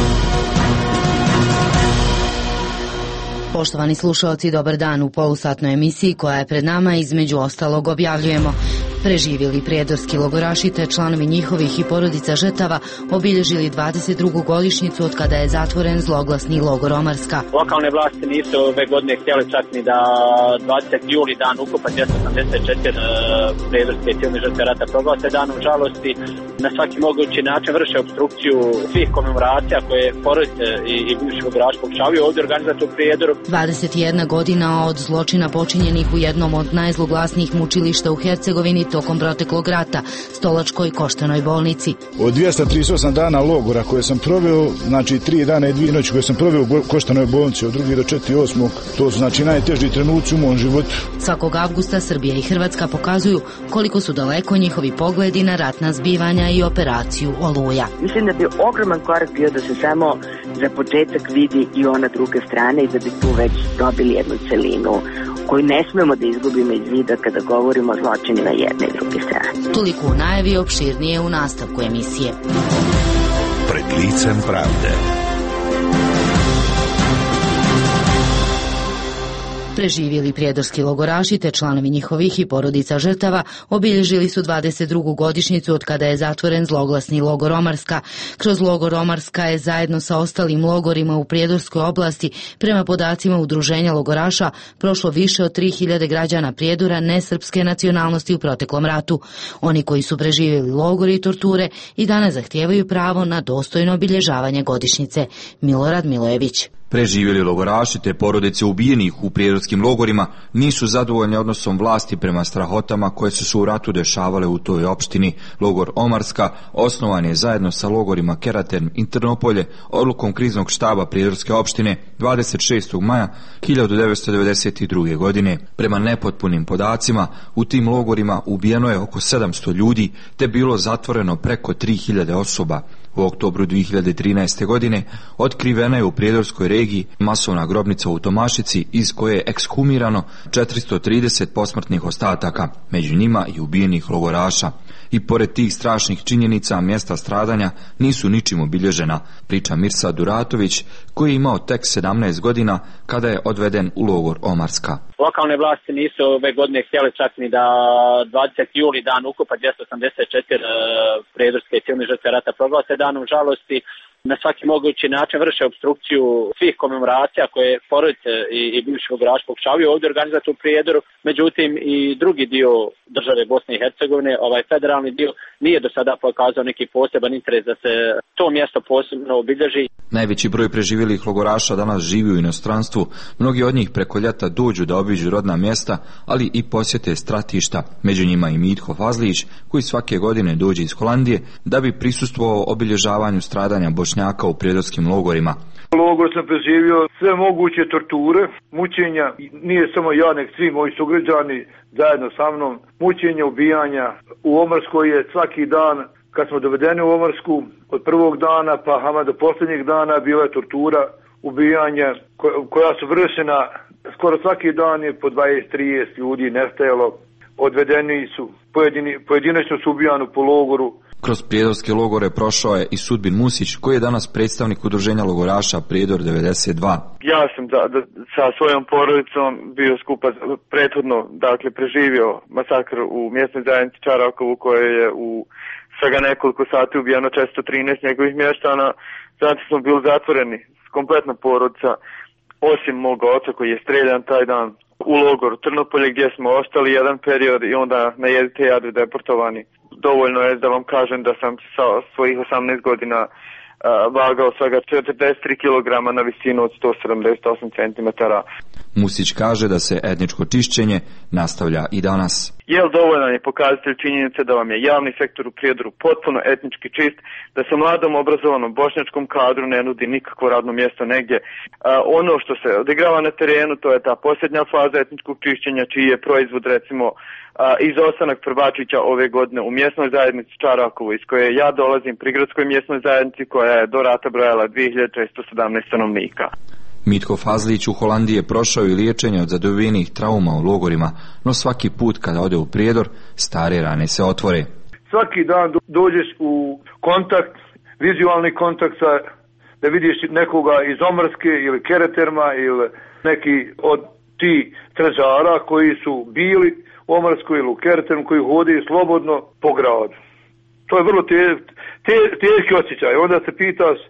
Poštovani slušalci, dobar dan. U polusatnoj emisiji koja je pred nama između ostalog objavljujemo: preživjeli prijedorski logoraši te članovi njihovih i porodica žrtava obilježili dvadeset drugu godišnjicu od kada je zatvoren zloglasni logor Omarska. Lokalne vlasti nisu ove godine htjeli čak ni da dvadesetog jula dan ukopa dvjesto osamdeset četiri prijedorske i civilne žrtve rata proglase danom žalosti. Na svaki mogući način vrše obstrukciju svih komemoracija koje porodice i, i bivši logoraši pokušavaju ovdje organizati u Prijedoru. dvadeset jedna godina od zločina počinjenih u jednom od najzloglasnijih mučilišta u Hercegovini tokom proteklog rata, Stolačkoj Koštanoj bolnici. Od dvjesto trideset osam dana logora koje sam proveo, znači tri dana i dvije noći koje sam proveo u Koštanoj bolnici od drugog do četvrtog osmog, to su znači najteži trenuci u mom životu. Svakog avgusta Srbija i Hrvatska pokazuju koliko su daleko njihovi pogledi na ratna zbivanja i operaciju Oluja. Mislim da bi ogroman korak bio da se samo za početak vidi i ona druga strana i da bi tu već dobili jednu celinu koju ne smemo da izgubimo iz vida kada govorimo o zločinima jedne i druge strane. Toliko u najavi, opširnije u nastavku emisije. Pred licem pravde. Preživjeli prijedorski logoraši te članovi njihovih i porodica žrtava obilježili su dvadeset drugu godišnjicu od kada je zatvoren zloglasni logor Omarska. Kroz logor Omarska je zajedno sa ostalim logorima u Prijedorskoj oblasti, prema podacima udruženja logoraša, prošlo više od tri hiljade građana Prijedora nesrpske nacionalnosti u proteklom ratu. Oni koji su preživjeli logori i torture i danas zahtijevaju pravo na dostojno obilježavanje godišnjice. Milorad Milojević. Preživjeli logoraši te porodice ubijenih u prijedorskim logorima nisu zadovoljni odnosom vlasti prema strahotama koje su se u ratu dešavale u toj opštini. Logor Omarska osnovan je zajedno sa logorima Keraterm i Trnopolje odlukom kriznog štaba prijedorske opštine dvadeset šestog maja hiljadu devetsto devedeset druge. godine. Prema nepotpunim podacima, u tim logorima ubijeno je oko sedamsto ljudi te bilo zatvoreno preko tri hiljade osoba. U oktobru dvije hiljade trinaeste. godine otkrivena je u Prijedorskoj regiji masovna grobnica u Tomašici iz koje je ekshumirano četiristo trideset posmrtnih ostataka, među njima i ubijenih logoraša. I pored tih strašnih činjenica mjesta stradanja nisu ničim obilježena, priča Mirsa Duratović, koji je imao tek sedamnaest godina kada je odveden u logor Omarska. Lokalne vlasti nisu ove godine htjeli čak ni da dvadesetog jula dan ukopa dvjesto osamdeset četiri prijedorske i civilne žrtve rata proglase danom žalosti. Na svaki mogući način vrše obstrukciju svih komemoracija koje porodice i, i bivši logoraši pokušavaju ovdje organizati u Prijedoru. Međutim, i drugi dio države Bosne i Hercegovine, ovaj federalni dio, nije do sada pokazao neki poseban interes da se to mjesto posebno obilježi. Najveći broj preživjelih logoraša danas živi u inostranstvu. Mnogi od njih preko ljeta dođu da obiđu rodna mjesta, ali i posjete stratišta. Među njima i Mitho Fazlić, koji svake godine dođe iz Holandije da bi prisustvovao obilježavanju stradanja Bošnjaka u prijedorskim logorima. Logor sam preživio sve moguće torture, mučenja, nije samo ja, nek svi moji sugrađani zajedno sa mnom. Mučenja, ubijanja. U Omarskoj je svaki dan, kad smo dovedeni u Omarsku, od prvog dana pa hama do posljednjeg dana bila je tortura, ubijanja koja su vršena skoro svaki dan, je po dvadeset trideset ljudi nestajalo. Odvedeni su, pojedini, pojedinačno su ubijani po logoru. Kroz prijedorske logore prošao je i Sudbin Musić, koji je danas predstavnik udruženja logoraša Prijedor devedeset dva. Ja sam da, da, sa svojom porodicom bio skupa prethodno, dakle, preživio masakr u mjesnoj zajednici Čarakovu, koje je u svega nekoliko sati ubijeno često trinaest njegovih mještana. Znači smo bili zatvoreni, kompletna porodica, osim moga oca koji je streljan taj dan u logoru Trnopolje, gdje smo ostali jedan period i onda na jedite jadu deportovani. Dovoljno je da vam kažem da sam sa svojih osamnaest godina uh, vagao svega četrdeset tri kilograma na visinu od sto sedamdeset osam centimetara. Musić kaže da se etničko čišćenje nastavlja i danas. Jel dovoljan je pokazatelj činjenice da vam je javni sektor u Prijedoru potpuno etnički čist, da se mladom obrazovanom bošnjačkom kadru ne nudi nikakvo radno mjesto negdje. Uh, ono što se odigrava na terenu, to je ta posljednja faza etničkog čišćenja, čiji je proizvod recimo uh, izostanak prvačića ove godine u mjesnoj zajednici Čarakovo, iz koje ja dolazim, prigradskoj mjesnoj zajednici koja je do rata brojala dvije hiljade šesto sedamnaest stanovnika. Mitko Fazlić u Holandiji je prošao i liječenje od zadobivenih trauma u logorima, no svaki put kada ode u Prijedor, stare rane se otvore. Svaki dan dođeš u kontakt, vizualni kontakt sa, da vidiš nekoga iz Omrske ili Kereterma ili neki od ti stražara koji su bili u Omrskoj ili u Keretermu, koji hodi slobodno po gradu. To je vrlo te, te, teški osjećaj. Onda se pitaš,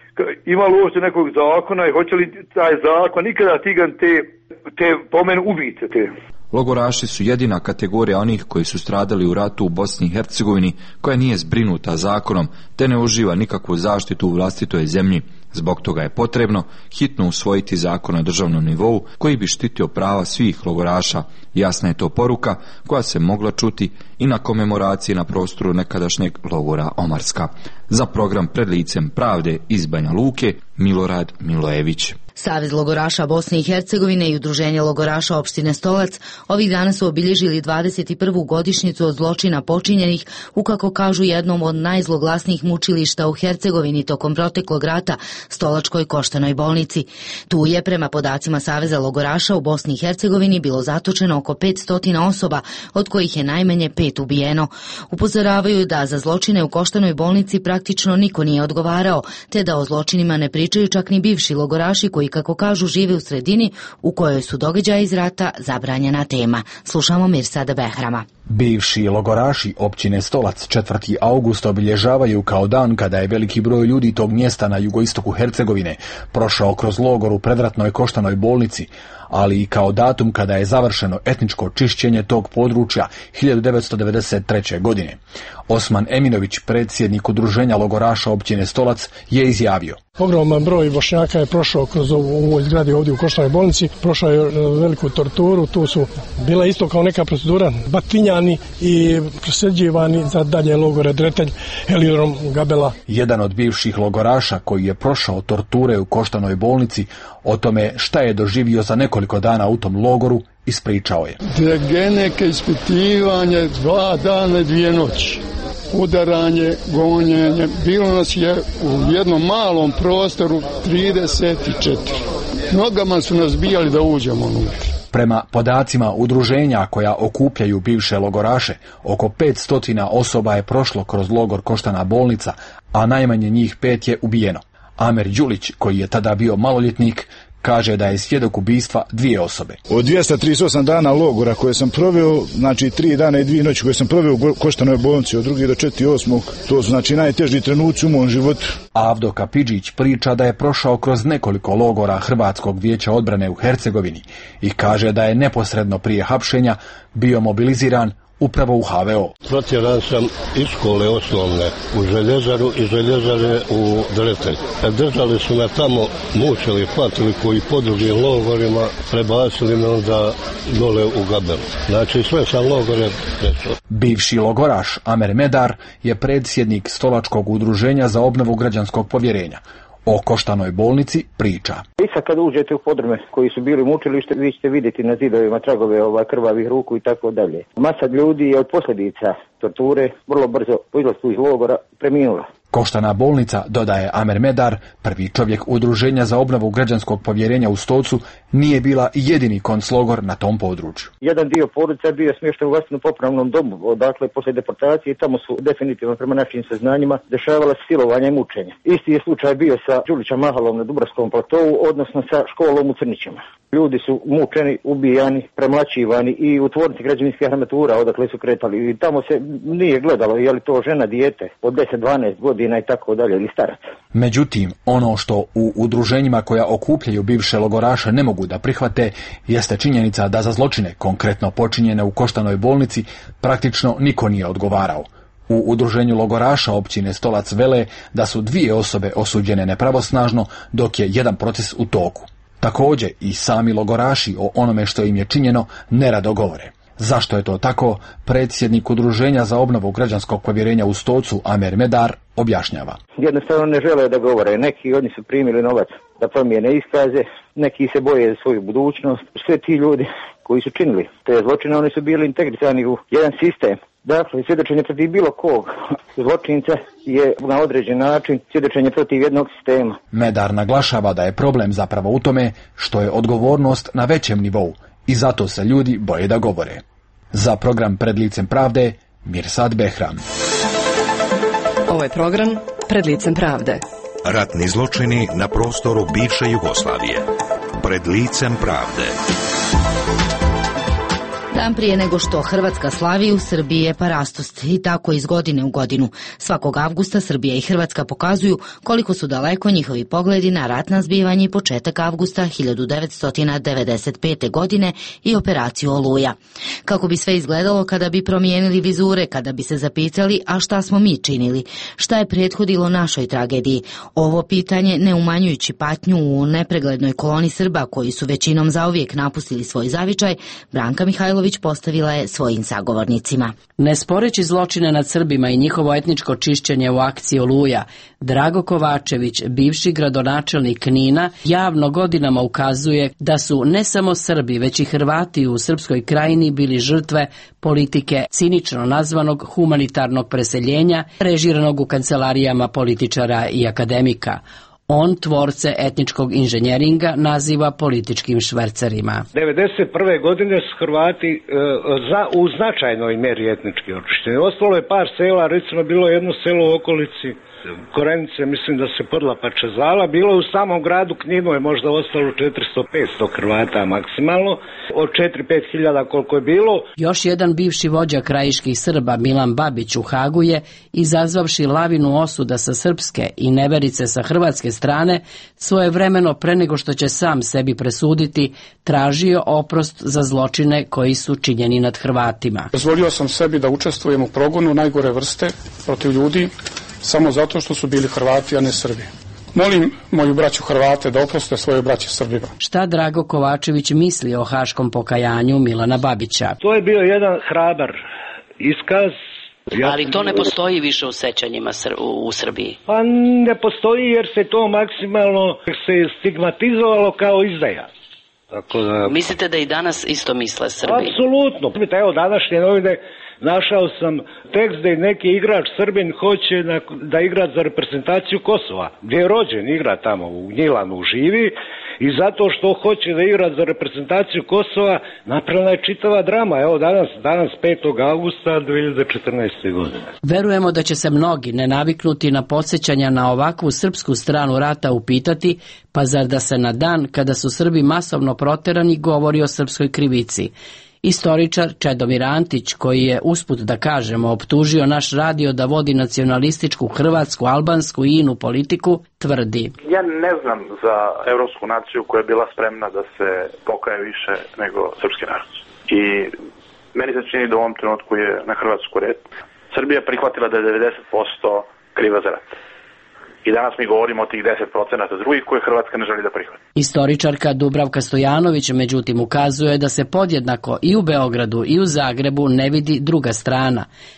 ima li uopće nekog zakona i hoće li taj zakon nikada tigan te, te pomenu ubice te. Logoraši su jedina kategorija onih koji su stradali u ratu u Bosni i Hercegovini, koja nije zbrinuta zakonom te ne uživa nikakvu zaštitu u vlastitoj zemlji. Zbog toga je potrebno hitno usvojiti zakon na državnom nivou koji bi štitio prava svih logoraša. Jasna je to poruka koja se mogla čuti i na komemoraciji na prostoru nekadašnjeg logora Omarska. Za program Pred licem pravde iz Banja Luke, Milorad Milojević. Savez logoraša Bosne i Hercegovine i Udruženje logoraša opštine Stolac ovih dana su obilježili dvadeset prvu godišnjicu od zločina počinjenih u, kako kažu, jednom od najzloglasnijih mučilišta u Hercegovini tokom proteklog rata, Stolačkoj Koštanoj bolnici. Tu je, prema podacima Saveza logoraša u Bosni i Hercegovini, bilo zatočeno oko petsto osoba, od kojih je najmanje pet ubijeno. Upozoravaju da za zločine u Koštanoj bolnici praktično niko nije odgovarao, te da o zločinima ne pričaju čak ni bivši logoraši koji, kako kažu, žive u sredini u kojoj su događaji iz rata zabranjena tema. Slušamo Mirsada Behrama. Bivši logoraši općine Stolac četvrti august obilježavaju kao dan kada je veliki broj ljudi tog mjesta na jugoistoku Hercegovine prošao kroz logor u predratnoj Koštanoj bolnici, ali i kao datum kada je završeno etničko čišćenje tog područja hiljadu devetsto devedeset treće. godine. Osman Eminović, predsjednik udruženja logoraša općine Stolac, je izjavio: Ogroman broj Bošnjaka je prošao kroz ovu, ovu zgradi ovdje u Koštanoj bolnici, prošao je veliku torturu, tu su bila isto kao neka procedura, batinjani i prosljeđivani za dalje logore Dretelj, Heliodrom, Gabela. Jedan od bivših logoraša koji je prošao torture u Koštanoj bolnici o tome šta je doživio za nekoliko dana u tom logoru ispričao je: Geneke ispitivanje dva dana i dvije noći. Udaranje, gonjenje, bilo nas je u jednom malom prostoru trideset četiri. Nogama su nas bijali da uđemo unutra. Prema podacima udruženja koja okupljaju bivše logoraše, oko petsto osoba je prošlo kroz logor Koštana bolnica, a najmanje njih pet je ubijeno. Amer Đulić, koji je tada bio maloljetnik, kaže da je svjedok ubistva dvije osobe. Od dvjesto trideset osam dana logora koje sam proveo, znači tri dana i dvije noći koje sam proveo u Koštanoj bolnici od drugog do četvrtog osmog, to su znači najteži trenuci u mom životu. Avdo Kapidžić priča da je prošao kroz nekoliko logora Hrvatskog vijeća odbrane u Hercegovini i kaže da je neposredno prije hapšenja bio mobiliziran upravo u H V O. Protjeran sam iz škole osnovne u Željezaru i Željezare u Dretelj. Držali su me tamo, mučili, patili koji podružnim logorima, prebacili me onda dole u Gabelu. Znači sve sam logore prešao. Bivši logoraš Amer Medar je predsjednik Stolačkog udruženja za obnovu građanskog povjerenja. O Koštanoj bolnici priča: I sad kad uđete u podrume koji su bili mučilište, vi ćete vidjeti na zidovima tragove ovaj, krvavih ruku i tako dalje. Masa ljudi je od posljedica torture vrlo brzo po izlasku iz logora preminula. Koštana bolnica, dodaje Amer Medar, prvi čovjek udruženja za obnovu građanskog povjerenja u Stocu, nije bila jedini konclogor na tom području. Jedan dio porodica je bio smješten u vlastno-popravnom domu, dakle posle deportacije, tamo su definitivno prema našim saznanjima dešavala silovanja i mučenja. Isti je slučaj bio sa Đulićem Mahalom na Dubrovskom platovu, odnosno sa školom u Crnićima. Ljudi su mučeni, ubijani, premlaćivani i u tvornici građevinskih armatura odakle su kretali. I tamo se nije gledalo je li to žena, dijete od deset dvanaest godina i tako dalje ili starac. Međutim, ono što u udruženjima koja okupljaju bivše logoraše ne mogu da prihvate jeste činjenica da za zločine, konkretno počinjene u Koštanoj bolnici, praktično niko nije odgovarao. U udruženju logoraša općine Stolac vele da su dvije osobe osuđene nepravosnažno, dok je jedan proces u toku. Također i sami logoraši o onome što im je činjeno nerado govore. Zašto je to tako, predsjednik udruženja za obnovu građanskog povjerenja u Stocu Amer Medar objašnjava. Jednostavno ne žele da govore. Neki od njih su primili novac da promijene iskaze, neki se boje za svoju budućnost. Sve ti ljudi koji su činili te zločine, oni su bili integrisani u jedan sistem. Dakle, svjedočenje protiv bilo kog zločinca je na određen način svjedočenje protiv jednog sistema. Medar naglašava da je problem zapravo u tome što je odgovornost na većem nivou i zato se ljudi boje da govore. Za program Pred licem pravde, Mirsad Behram. Ovo je program Pred licem pravde. Ratni zločini na prostoru bivše Jugoslavije. Pred licem pravde. Dan prije nego što Hrvatska slavi, u Srbiji je parastost i tako iz godine u godinu. Svakog avgusta Srbija i Hrvatska pokazuju koliko su daleko njihovi pogledi na ratna zbivanja i početak avgusta hiljadu devetsto devedeset pete. godine i operaciju Oluja. Kako bi sve izgledalo kada bi promijenili vizure, kada bi se zapitali a šta smo mi činili, šta je prethodilo našoj tragediji. Ovo pitanje, ne umanjujući patnju u nepreglednoj koloni Srba koji su većinom zauvijek napustili svoj zavičaj, Branka Mihajlović postavila je svojim sagovornicima. Ne sporeći zločine nad Srbima i njihovo etničko čišćenje u akciji Oluja, Drago Kovačević, bivši gradonačelnik Knina, javno godinama ukazuje da su ne samo Srbi, već i Hrvati u Srpskoj krajini bili žrtve politike cinično nazvanog humanitarnog preseljenja, režiranog u kancelarijama političara i akademika. On tvorce etničkog inženjeringa naziva političkim švercerima. devedeset prve godine su Hrvati e, za, u značajnoj meri etnički očišćeni. Ostalo je par sela, recimo bilo jedno selo u okolici Korenice, mislim da se Podlapača zvala, bilo je u samom gradu Kninu je možda ostalo četiristo petsto Hrvata maksimalno, od četiri do pet hiljada koliko je bilo. Još jedan bivši vođa krajiških Srba, Milan Babić, u Hagu je, izazvavši lavinu osuda sa srpske i neverice sa hrvatske strane, svojevremeno pre nego što će sam sebi presuditi, tražio oprost za zločine koji su činjeni nad Hrvatima. Dozvolio sam sebi da učestvujem u progonu najgore vrste protiv ljudi, samo zato što su bili Hrvati, a ne Srbi. Molim moju braću Hrvate da oproste svoje braće Srbima. Šta Drago Kovačević misli o haškom pokajanju Milana Babića? To je bio jedan hrabar iskaz. Ja... Ali to ne postoji više u sećanjima u Srbiji? Pa ne postoji jer se to maksimalno se stigmatizovalo kao izdaja. Tako da... Mislite da i danas isto misle Srbi? Apsolutno. Evo današnje novine našao sam tekst da neki igrač Srbin hoće da igra za reprezentaciju Kosova, gdje je rođen, igra tamo u Gnjilanu, živi, i zato što hoće da igra za reprezentaciju Kosova napravljena je čitava drama. Evo danas, danas petog avgusta dve hiljade četrnaeste. godine. Verujemo da će se mnogi nenaviknuti na podsjećanja na ovakvu srpsku stranu rata upitati, pa zar da se na dan kada su Srbi masovno proterani govori o srpskoj krivici. Istoričar Čedomir Antić, koji je, usput da kažemo, optužio naš radio da vodi nacionalističku hrvatsku, albansku i inu politiku, tvrdi. Ja ne znam za evropsku naciju koja je bila spremna da se pokaje više nego srpski narod. I meni se čini da u ovom trenutku je na Hrvatsku red. Srbija prihvatila da je devedeset posto kriva za rat. I danas mi govorimo o tih deset procenata drugih koje Hrvatska ne želi da prihvati. Istoričarka Dubravka Stojanović međutim ukazuje da se podjednako i u Beogradu i u Zagrebu ne vidi druga strana.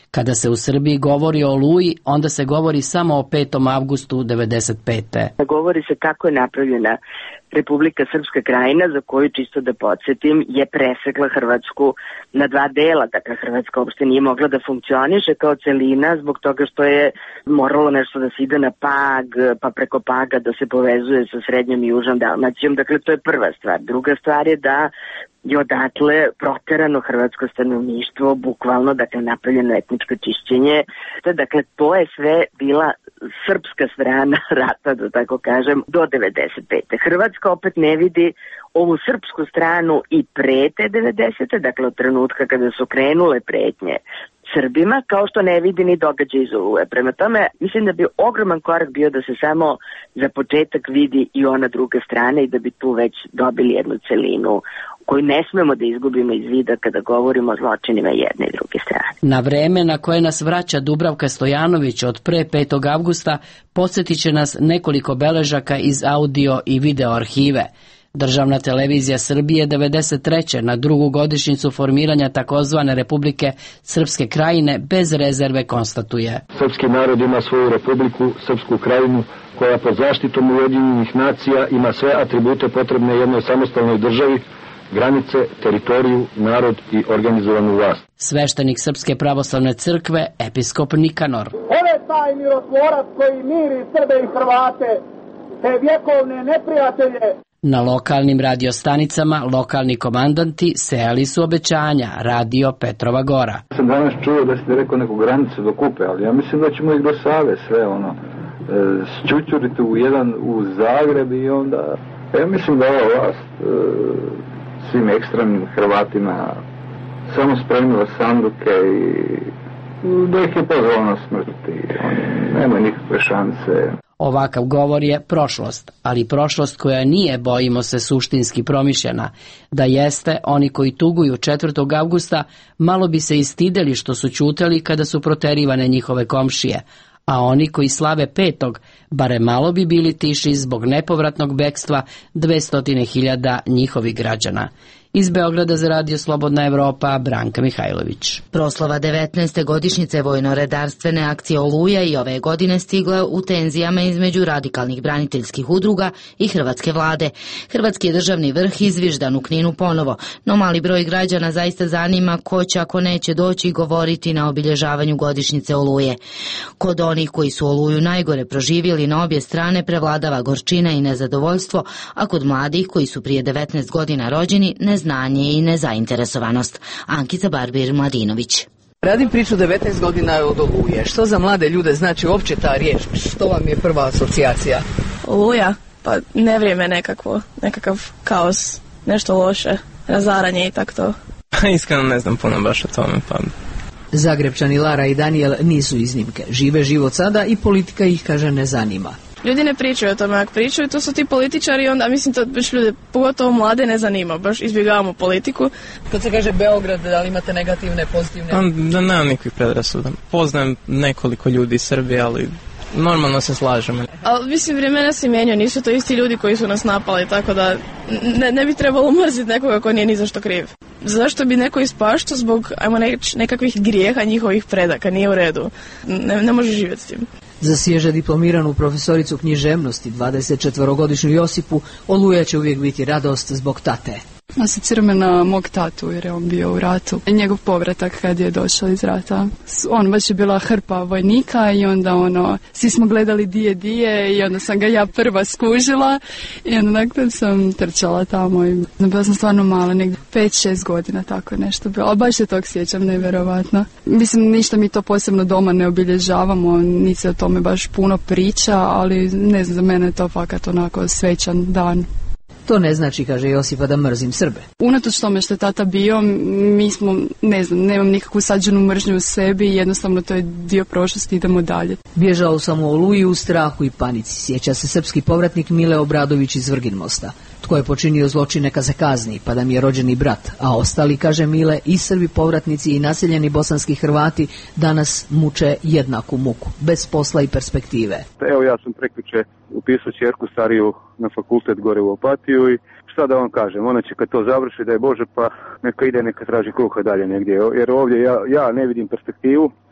Kada se u Srbiji govori o Oluji, onda se govori samo o petom avgustu devedeset pete. Govori se kako je napravljena Republika Srpska Krajina, za koju, čisto da podsjetim, je presekla Hrvatsku na dva dela. Dakle, Hrvatska uopšte nije mogla da funkcioniše kao celina zbog toga što je moralo nešto da se ide na Pag, pa preko Paga da se povezuje sa srednjom i južnom Dalmacijom. Dakle, to je prva stvar. Druga stvar je da je odatle proterano hrvatsko stanovništvo, bukvalno, dakle, napravljeno etničko čišćenje. Dakle, to je sve bila srpska strana rata, da tako kažem, do devedeset pete. Hrvatska opet ne vidi ovu srpsku stranu i pre te devedesete, dakle od trenutka kada su krenule pretnje Srbima, kao što ne vidi ni događaj iz Oluje. Prema tome, mislim da bi ogroman korak bio da se samo za početak vidi i ona druga strana i da bi tu već dobili jednu celinu koju ne smemo da izgubimo iz vida kada govorimo o zločinima jedne i druge strane. Na vreme na koje nas vraća Dubravka Stojanović od pre petog avgusta podsjetit će nas nekoliko beležaka iz audio i video arhive. Državna televizija Srbije devedeset treće na drugu godišnjicu formiranja takozvane Republike Srpske Krajine bez rezerve konstatuje: Srpski narod ima svoju republiku, Srpsku Krajinu, koja pod zaštitom Ujedinjenih nacija ima sve atribute potrebne jednoj samostalnoj državi, granice, teritoriju, narod i organizovanu vlast. Sveštenik Srpske pravoslavne crkve, episkop Nikanor. Ovo je taj mirotvorac koji miri Srbe i Hrvate, te vjekovne neprijatelje. Na lokalnim radiostanicama lokalni komandanti sejali su obećanja, radio Petrova Gora. Sam danas čuo da ste rekao neku granicu do Kupe, ali ja mislim da ćemo ih do Save sve ono e, sčučuriti u jedan u Zagreb i onda ja mislim da ova vlast e, svim ekstremnim Hrvatima samo spremila sanduke i da ih je pozvalo na smrti. Oni nemaju nikakve šanse. Ovakav govor je prošlost, ali prošlost koja nije, bojimo se, suštinski promišljena. Da jeste, oni koji tuguju četvrtog avgusta malo bi se istideli što su ćutali kada su proterivane njihove komšije, a oni koji slave petog, bare malo bi bili tiši zbog nepovratnog bekstva dvesta hiljada njihovih građana. Iz Beograda za Radio Slobodna Evropa, Branka Mihajlović. Proslava devetnaeste godišnjice vojno-redarstvene akcije Oluja i ove godine stigla u tenzijama između radikalnih braniteljskih udruga i hrvatske vlade. Hrvatski je državni vrh izviždan u Kninu ponovo, no mali broj građana zaista zanima ko će, ako neće doći, govoriti na obilježavanju godišnjice Oluje. Kod onih koji su Oluju najgore proživjeli na obje strane prevladava gorčina i nezadovoljstvo, a kod mladih koji su prije devetnaest godina rođeni ne znanje i nezainteresovanost. Ankica Barbir-Mladinović. Radim priču devetnaest godina od Oluje. Što za mlade ljude znači uopće ta riječ? Što vam je prva asocijacija? Oluja? Pa nevrijeme nekakvo, nekakav kaos, nešto loše, razaranje i tako to. Iskreno ne znam puno baš o tome, pa... Zagrebčani Lara i Daniel nisu iznimke. Žive život sada i politika ih, kaže, ne zanima. Ljudi ne pričaju o tome, ako pričaju, to su ti političari i onda, mislim, to baš ljude, pogotovo mlade, ne zanima, baš izbjegavamo politiku. Kad se kaže Beograd, da li imate negativne, pozitivne? A, da nemam nikakvih predrasuda. Poznajem nekoliko ljudi iz Srbije, ali normalno se slažemo. Ali, mislim, vremena se mijenjaju, nisu to isti ljudi koji su nas napali, tako da ne, ne bi trebalo mrziti nekoga ko nije ni za što kriv. Zašto bi neko ispaštao zbog, ajmo reći, nekakvih grijeha njihovih predaka, nije u redu. Ne, ne može živjeti s tim. Za svježe diplomiranu profesoricu književnosti, dvadesetčetvorogodišnju Josipu, Oluja će uvijek biti radost zbog tate. Asocira me na mog tatu jer je on bio u ratu. Njegov povratak kad je došao iz rata. On baš je bila hrpa vojnika i onda ono, svi smo gledali dije dije i onda sam ga ja prva skužila i onda nakon sam trčala tamo i bila sam stvarno mala, negdje pet šest godina tako nešto bilo. Ali baš se tog sjećam, nevjerovatno. Mislim, ništa mi to posebno doma ne obilježavamo, ni se o tome baš puno priča, ali ne znam, za mene je to fakat onako svečan dan. To ne znači, kaže Josipa, da mrzim Srbe. Unatoč tome što je tata bio, mi smo, ne znam, nemam nikakvu sađenu mržnju u sebi i jednostavno to je dio prošlosti, idemo dalje. Bježao sam u Oluji u strahu i panici, sjeća se srpski povratnik Mile Obradović iz Vrginmosta. Tko je počinio zločin neka se kazni, pa da mi je rođeni brat, a ostali, kaže Mile, i Srbi povratnici i naseljeni bosanski Hrvati danas muče jednaku muku, bez posla i perspektive. Evo, ja sam prekjuče upisao ćerku stariju na fakultet gore u Opatiju i šta da vam kažem, ona će kad to završi, da je Bože, pa neka ide, neka traži kruha dalje negdje, jer ovdje ja, ja ne vidim perspektivu,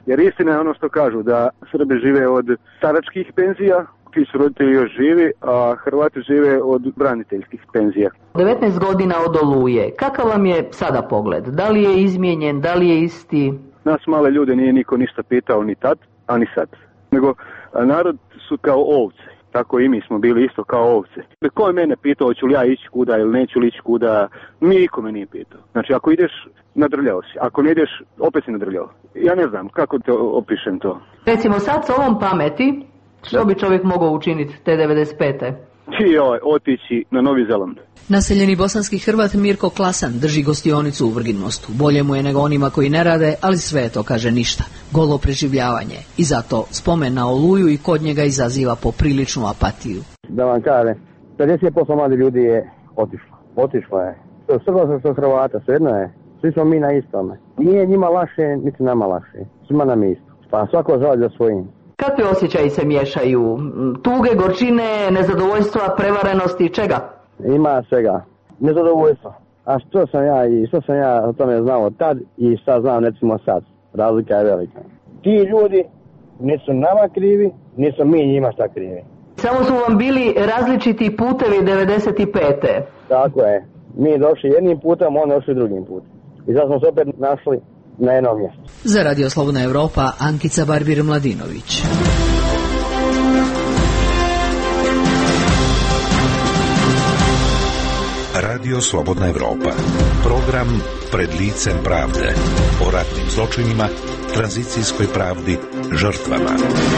Jer istina je ono što kažu, da Srbi žive od staračkih penzija, ti su roditelji još živi, a Hrvati žive od braniteljskih penzija. devetnaest godina od Oluje. Kakav vam je sada pogled? Da li je izmijenjen, da li je isti? Nas male ljude nije niko ništa pitao ni tad, a ni sad. Nego narod su kao ovce. Tako i mi smo bili isto kao ovce. Ko je mene pitao hoću li ja ići kuda ili neću li ići kuda, niko me nije pitao. Znači ako ideš, nadrljao si. Ako ne ideš, opet si nadrljao. Ja ne znam kako te opišem to. Recimo sad s ovom pameti, što bi čovjek mogao učiniti te devedeset pete? Joj, otići na Novi Zeland. Naseljeni bosanski Hrvat Mirko Klasan drži gostionicu u Vrginmostu. Bolje mu je nego onima koji ne rade, ali sve to kaže ništa. Golo preživljavanje. I zato spomen na Oluju i kod njega izaziva popriličnu apatiju. Da vam kažem, pedeset posto mladi ljudi je otišlo. Otišlo je. Što Srba, što Hrvata, svejedno je. Svi smo mi na istome. Nije njima laše, niti nama laše. Svima nam je isto. Pa svako žali za svojim. Kakvi osjećaji se miješaju? Tuge, gorčine, nezadovoljstva, prevarenosti, čega? Ima svega. Nezadovoljstvo. A što sam ja i što sam ja o tome znao tad i šta znam recimo sad. Razlika je velika. Ti ljudi nisu nama krivi, nisu mi njima šta krivi. Samo su vam bili različiti putevi devedeset pete. Tako je. Mi došli jednim putem, oni došli drugim putem. I sad smo se opet našli na jednom mjestu. Za Radio Slobodna Evropa, Ankica Barbir Mladinović. Radio Slobodna Evropa. Program Pred licem pravde. O ratnim zločinima, tranzicijskoj pravdi, žrtvama.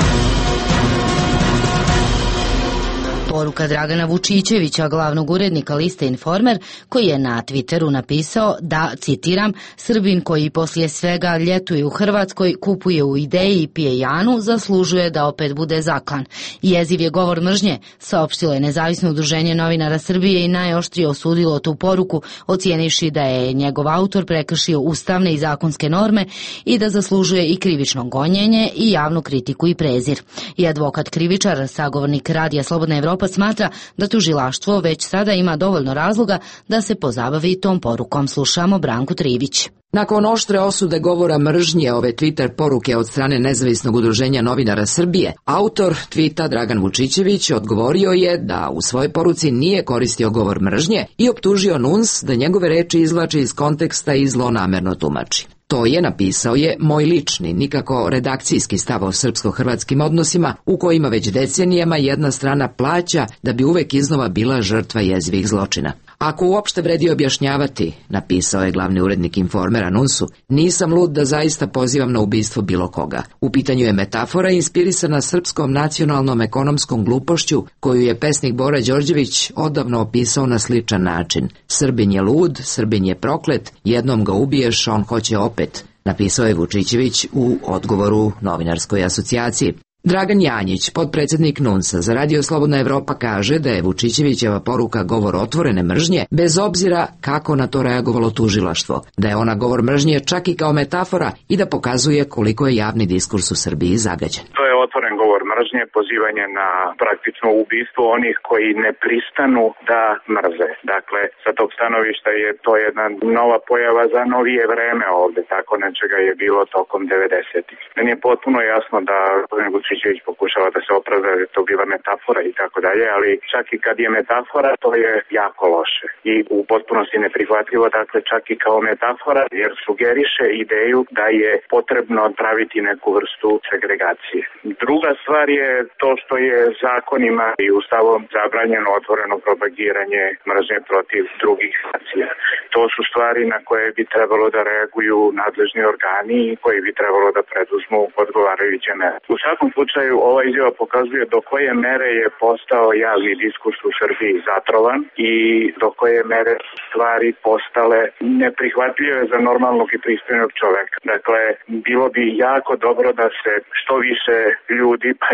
Poruka Dragana Vučićevića, glavnog urednika liste Informer, koji je na Twitteru napisao da, citiram, Srbin koji poslije svega ljetuje u Hrvatskoj, kupuje u Ideji i pije Janu, zaslužuje da opet bude zaklan. Jeziv je govor mržnje, saopštilo je Nezavisno udruženje novinara Srbije i najoštrije osudilo tu poruku, ocijenivši da je njegov autor prekršio ustavne i zakonske norme i da zaslužuje i krivično gonjenje i javnu kritiku i prezir. I advokat krivičar, sagovornik Radija Slobodna Evropa, smatra da tužilaštvo već sada ima dovoljno razloga da se pozabavi tom porukom. Slušamo Branku Trivić. Nakon oštre osude govora mržnje ove Twitter poruke od strane Nezavisnog udruženja novinara Srbije, autor tvita Dragan Vučićević odgovorio je da u svojoj poruci nije koristio govor mržnje i optužio N U N S da njegove reči izvlači iz konteksta i zlonamerno tumači. To je, napisao je, moj lični, nikako redakcijski stav o srpsko-hrvatskim odnosima u kojima već decenijama jedna strana plaća da bi uvek iznova bila žrtva jezivih zločina. Ako uopšte vredi objašnjavati, napisao je glavni urednik Informera N U N S-u, nisam lud da zaista pozivam na ubistvo bilo koga. U pitanju je metafora inspirisana srpskom nacionalnom ekonomskom glupošću koju je pesnik Bora Đorđević odavno opisao na sličan način. Srbin je lud, Srbin je proklet, jednom ga ubiješ, on hoće opet, napisao je Vučićević u odgovoru novinarskoj asocijaciji. Dragan Janjić, potpredsjednik N U N S-a za Radio Slobodna Evropa, kaže da je Vučićevićeva poruka govor otvorene mržnje, bez obzira kako na to reagovalo tužilaštvo, da je ona govor mržnje čak i kao metafora i da pokazuje koliko je javni diskurs u Srbiji zagađen. To je otvoren govor mržnje, pozivanje na praktično ubistvo onih koji ne pristanu da mrze. Dakle, sa tog stanovišta je to jedna nova pojava za novije vreme ovde, tako nečega je bilo tokom devedesetih. Meni je potpuno jasno da Vučićević pokušava da se opravda da je to bila metafora i tako dalje, ali čak i kad je metafora, to je jako loše i u potpunosti neprihvatljivo, dakle čak i kao metafora, jer sugeriše ideju da je potrebno praviti neku vrstu segregacije. Druga stvar je to što je zakonima i ustavom zabranjeno otvoreno propagiranje mržnje protiv drugih nacija. To su stvari na koje bi trebalo da reaguju nadležni organi i koji bi trebalo da preduzmu odgovarajuće mere. U svakom slučaju, ova izjava pokazuje do koje mere je postao javni diskurs u Srbiji zatrovan i do koje mere stvari postale neprihvatljive za normalnog i pristojnog čoveka. Dakle, bilo bi jako dobro da se što više ljudi, pa i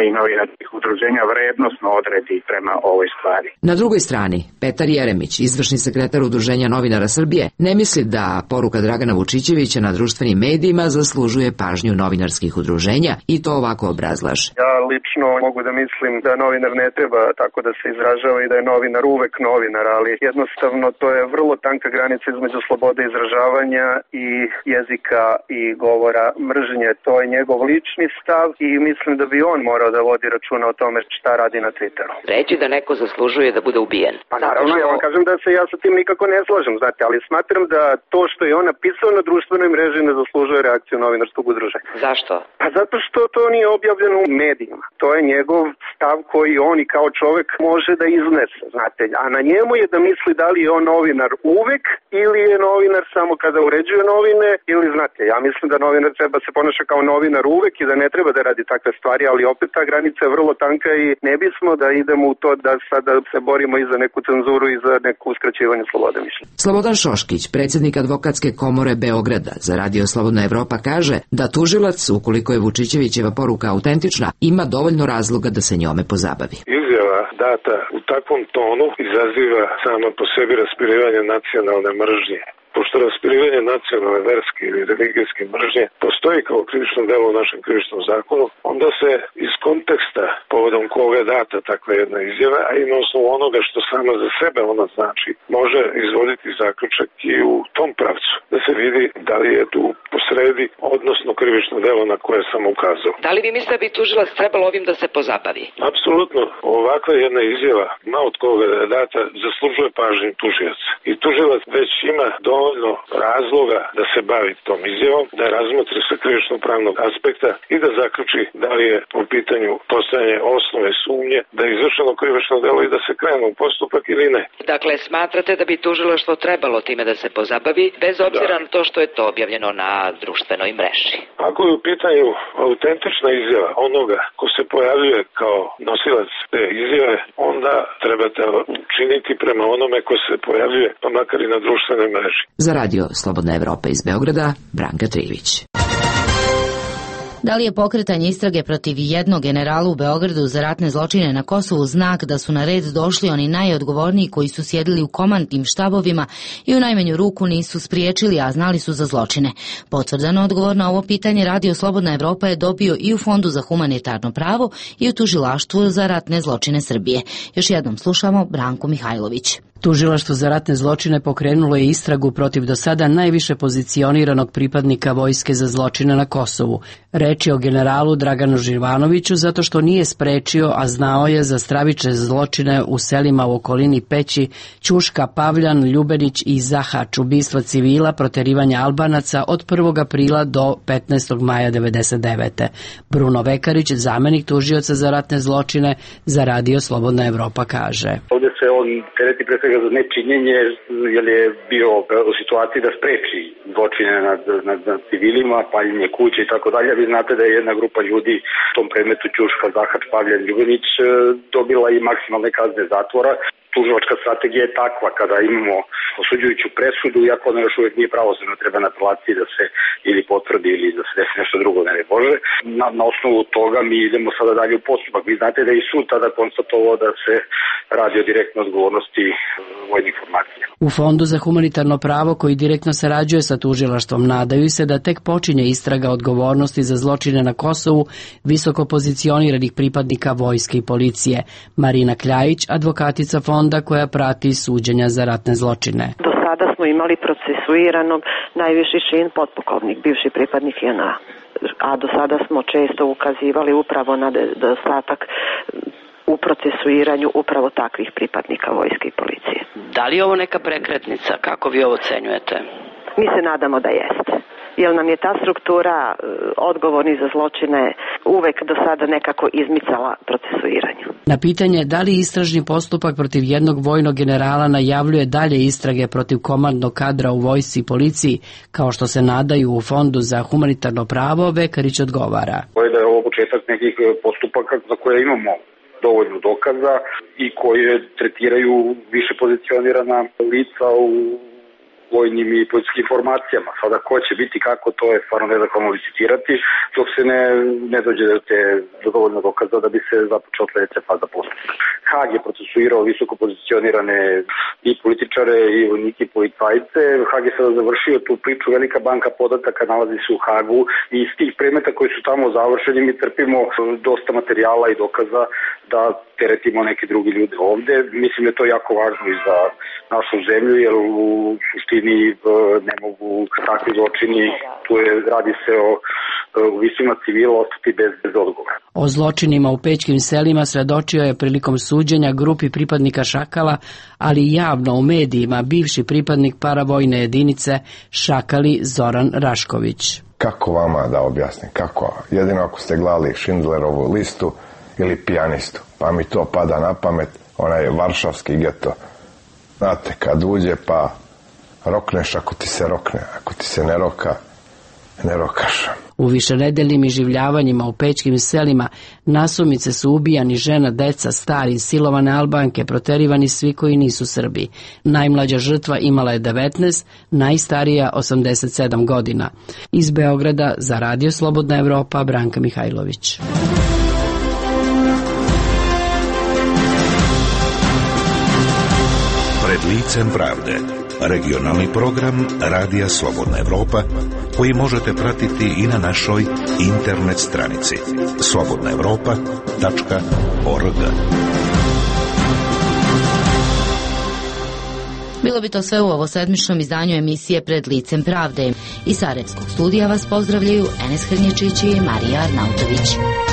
i novinarskih udruženja vrednosno odredi prema ovoj stvari. Na drugoj strani, Petar Jeremić, izvršni sekretar Udruženja novinara Srbije, ne misli da poruka Dragana Vučićevića na društvenim medijima zaslužuje pažnju novinarskih udruženja i to ovako obrazlaže. Ja lično mogu da mislim da novinar ne treba tako da se izražava i da je novinar uvek novinar, ali jednostavno to je vrlo tanka granica između slobode izražavanja i jezika i govora mržnje. To je njegov lični stav i mislim da bi on morao da vodi računa o tome šta radi na Twitteru. Reći da neko zaslužuje da bude ubijen. Pa naravno, ja vam kažem da se ja sa tim nikako ne slažem, znate, ali smatram da to što je on napisao na društvenoj mreži ne zaslužuje reakciju novinarskog udruženja. Zašto? Pa zato što to nije objavljeno u medijima. To je njegov stav koji on i kao čovek može da iznese, znate, a na njemu je da misli da li je on novinar uvek ili je novinar samo kada uređuje novine ili, znate, ja mislim da novinar treba se ponaša kao novinar uvek i da ne treba da radi takve stvari, ali opet ta granica je vrlo tanka i ne bismo da idemo u to da sada se borimo i za neku cenzuru i za neku uskraćivanje slobode mišljenja. Slobodan Šoškić, predsjednik Advokatske komore Beograda za Radio Slobodna Evropa, kaže da tužilac, ukoliko je Vučićevićeva poruka autentična, ima dovoljno razloga da se njome pozabavi. Izjava data u takvom tonu izaziva samo po sebi raspirivanje nacionalne mržnje. Pošto raspirivanje nacionalne, verske ili religijske mržnje postoji kao krivično delo u našem krivičnom zakonu, onda se iz konteksta povodom koga je data takva jedna izjava, a i na osnovu onoga što sama za sebe ona znači, može izvoditi zaključak i u tom pravcu, da se vidi da li je tu posredi, odnosno krivično delo na koje sam ukazao. Da li vi mislite da bi tužilac trebalo ovim da se pozabavi? Apsolutno. Ovakva jedna izjava, ma od koga da je data, zaslužuje pažnju tužioca. I tužilac već ima dovoljno razloga da se bavi tom izjavom, da je razmotri sa krivično-pravnog aspekta i da zaključi da li je u pitanju postojanje osnove sumnje, da je izvršeno krivično delo i da se krene u postupak ili ne. Dakle, smatrate da bi tužilaštvo trebalo time da se pozabavi, bez obzira da. na to što je to objavljeno na društvenoj mreži? Ako je u pitanju autentična izjava onoga ko se pojavljuje kao nosilac te izjave, onda trebate učiniti prema onome ko se pojavljuje, pa makar i na društvenoj mreži. Za Radio Slobodna Evropa iz Beograda, Branka Trivić. Da li je pokretanje istrage protiv jednog generala u Beogradu za ratne zločine na Kosovu znak da su na red došli oni najodgovorniji koji su sjedili u komandnim štabovima i u najmanju ruku nisu spriječili, a znali su za zločine? Potvrdano odgovor na ovo pitanje Radio Slobodna Evropa je dobio i u Fondu za humanitarno pravo i u Tužilaštvu za ratne zločine Srbije. Još jednom slušamo Branku Mihajlović. Tužilaštvo za ratne zločine pokrenulo je istragu protiv do sada najviše pozicioniranog pripadnika vojske za zločine na Kosovu. Reč je o generalu Draganu Živanoviću zato što nije sprečio, a znao je za stravične zločine u selima u okolini Peći, Ćuška, Pavljan, Ljubenić i Zahač, ubistva civila, proterivanja Albanaca od prvog aprila do petnaestog maja devedeset devete. Bruno Vekarić, zamenik tužioca za ratne zločine za Radio Slobodna Evropa, kaže. Ovdje se on tereti pre svega za nečinjenje, jer je bio u situaciji da spreči zločine nad, nad, nad civilima, paljenje kuće i tako dalje. Vi znate da je jedna grupa ljudi u tom predmetu Ćuška, Zahač, Pavljan, Ljubenić dobila i maksimalne kazne zatvora. Tužilačka strategija je takva kada imamo osuđujuću presudu, iako ona još uvijek nije pravosnažna, treba na apelaciji da se ili potvrdi ili da se desi nešto drugo, ne daj Bože. Na, na osnovu toga mi idemo sada dalje u postupak. Vi znate da je i sud tada konstatovao da se radi o direktnoj odgovornosti vojnih formacija. U Fondu za humanitarno pravo, koji direktno sarađuje sa tužilaštvom, nadaju se da tek počinje istraga odgovornosti za zločine na Kosovu visoko pozicioniranih pripadnika vojske i policije. Marina Kljajić, advokatica Fonda koja prati suđenja za ratne zločine. Do sada smo imali procesuiranog najviši čin potpukovnik, bivši pripadnik J N A. A do sada smo često ukazivali upravo na nedostatak u procesuiranju upravo takvih pripadnika vojske i policije. Da li je ovo neka prekretnica? Kako vi ovo ocenjujete? Mi se nadamo da jeste. Jer nam je ta struktura odgovorni za zločine uvek do sada nekako izmicala procesuiranju. Na pitanje da li istražni postupak protiv jednog vojnog generala najavljuje dalje istrage protiv komandnog kadra u vojsci i policiji, kao što se nadaju u Fondu za humanitarno pravo, Vekarić odgovara. To je da je ovo početak nekih postupaka za koje imamo dovoljno dokaza i koje tretiraju više pozicionirana lica u vojnim i policijskim informacijama. Sada ko će biti kako, to je stvarno nezahvalno licitirati, dok se ne, ne dođe do te do dovoljno dokaza da bi se započela sledeća faza postupka. Hag je procesuirao visoko pozicionirane i političare i vojnike i policajce. Hag je sada završio tu priču, velika banka podataka nalazi se u Hagu i iz tih predmeta koji su tamo završeni mi trpimo dosta materijala i dokaza da teretimo neke drugi ljude ovde. Mislim da je to jako važno i za našu zemlju, jer u suštini ne mogu takvi zločini, tu je, radi se o ubistvima civila, ostati bez, bez odgovora. O zločinima u pećkim selima svedočio je prilikom suđenja grupi pripadnika Šakala, ali javno u medijima bivši pripadnik paravojne jedinice Šakali Zoran Rašković. Kako vama da objasnim? Kako? Jedino ako ste gledali Schindlerovu listu ili Pijanistu, pa mi to pada na pamet, onaj varšavski geto. Znate, kad uđe pa rokneš ako ti se rokne, ako ti se ne roka, ne rokaš. U višenedeljnim iživljavanjima u pećkim selima nasumice su ubijani žena, deca, stari, silovane Albanke, proterivani svi koji nisu Srbi. Najmlađa žrtva imala je devetnaest, najstarija osamdeset sedam godina. Iz Beograda za Radio Slobodna Evropa, Branka Mihajlović. Pred licem pravde. Regionalni program Radija Slobodna Evropa koji možete pratiti i na našoj internet stranici slobodna evropa tačka org. Bilo bi to sve u ovo sedmičnom izdanju emisije Pred licem pravde. Iz Sarajevskog studija vas pozdravljaju Enes Hrnječić i Marija Arnautović.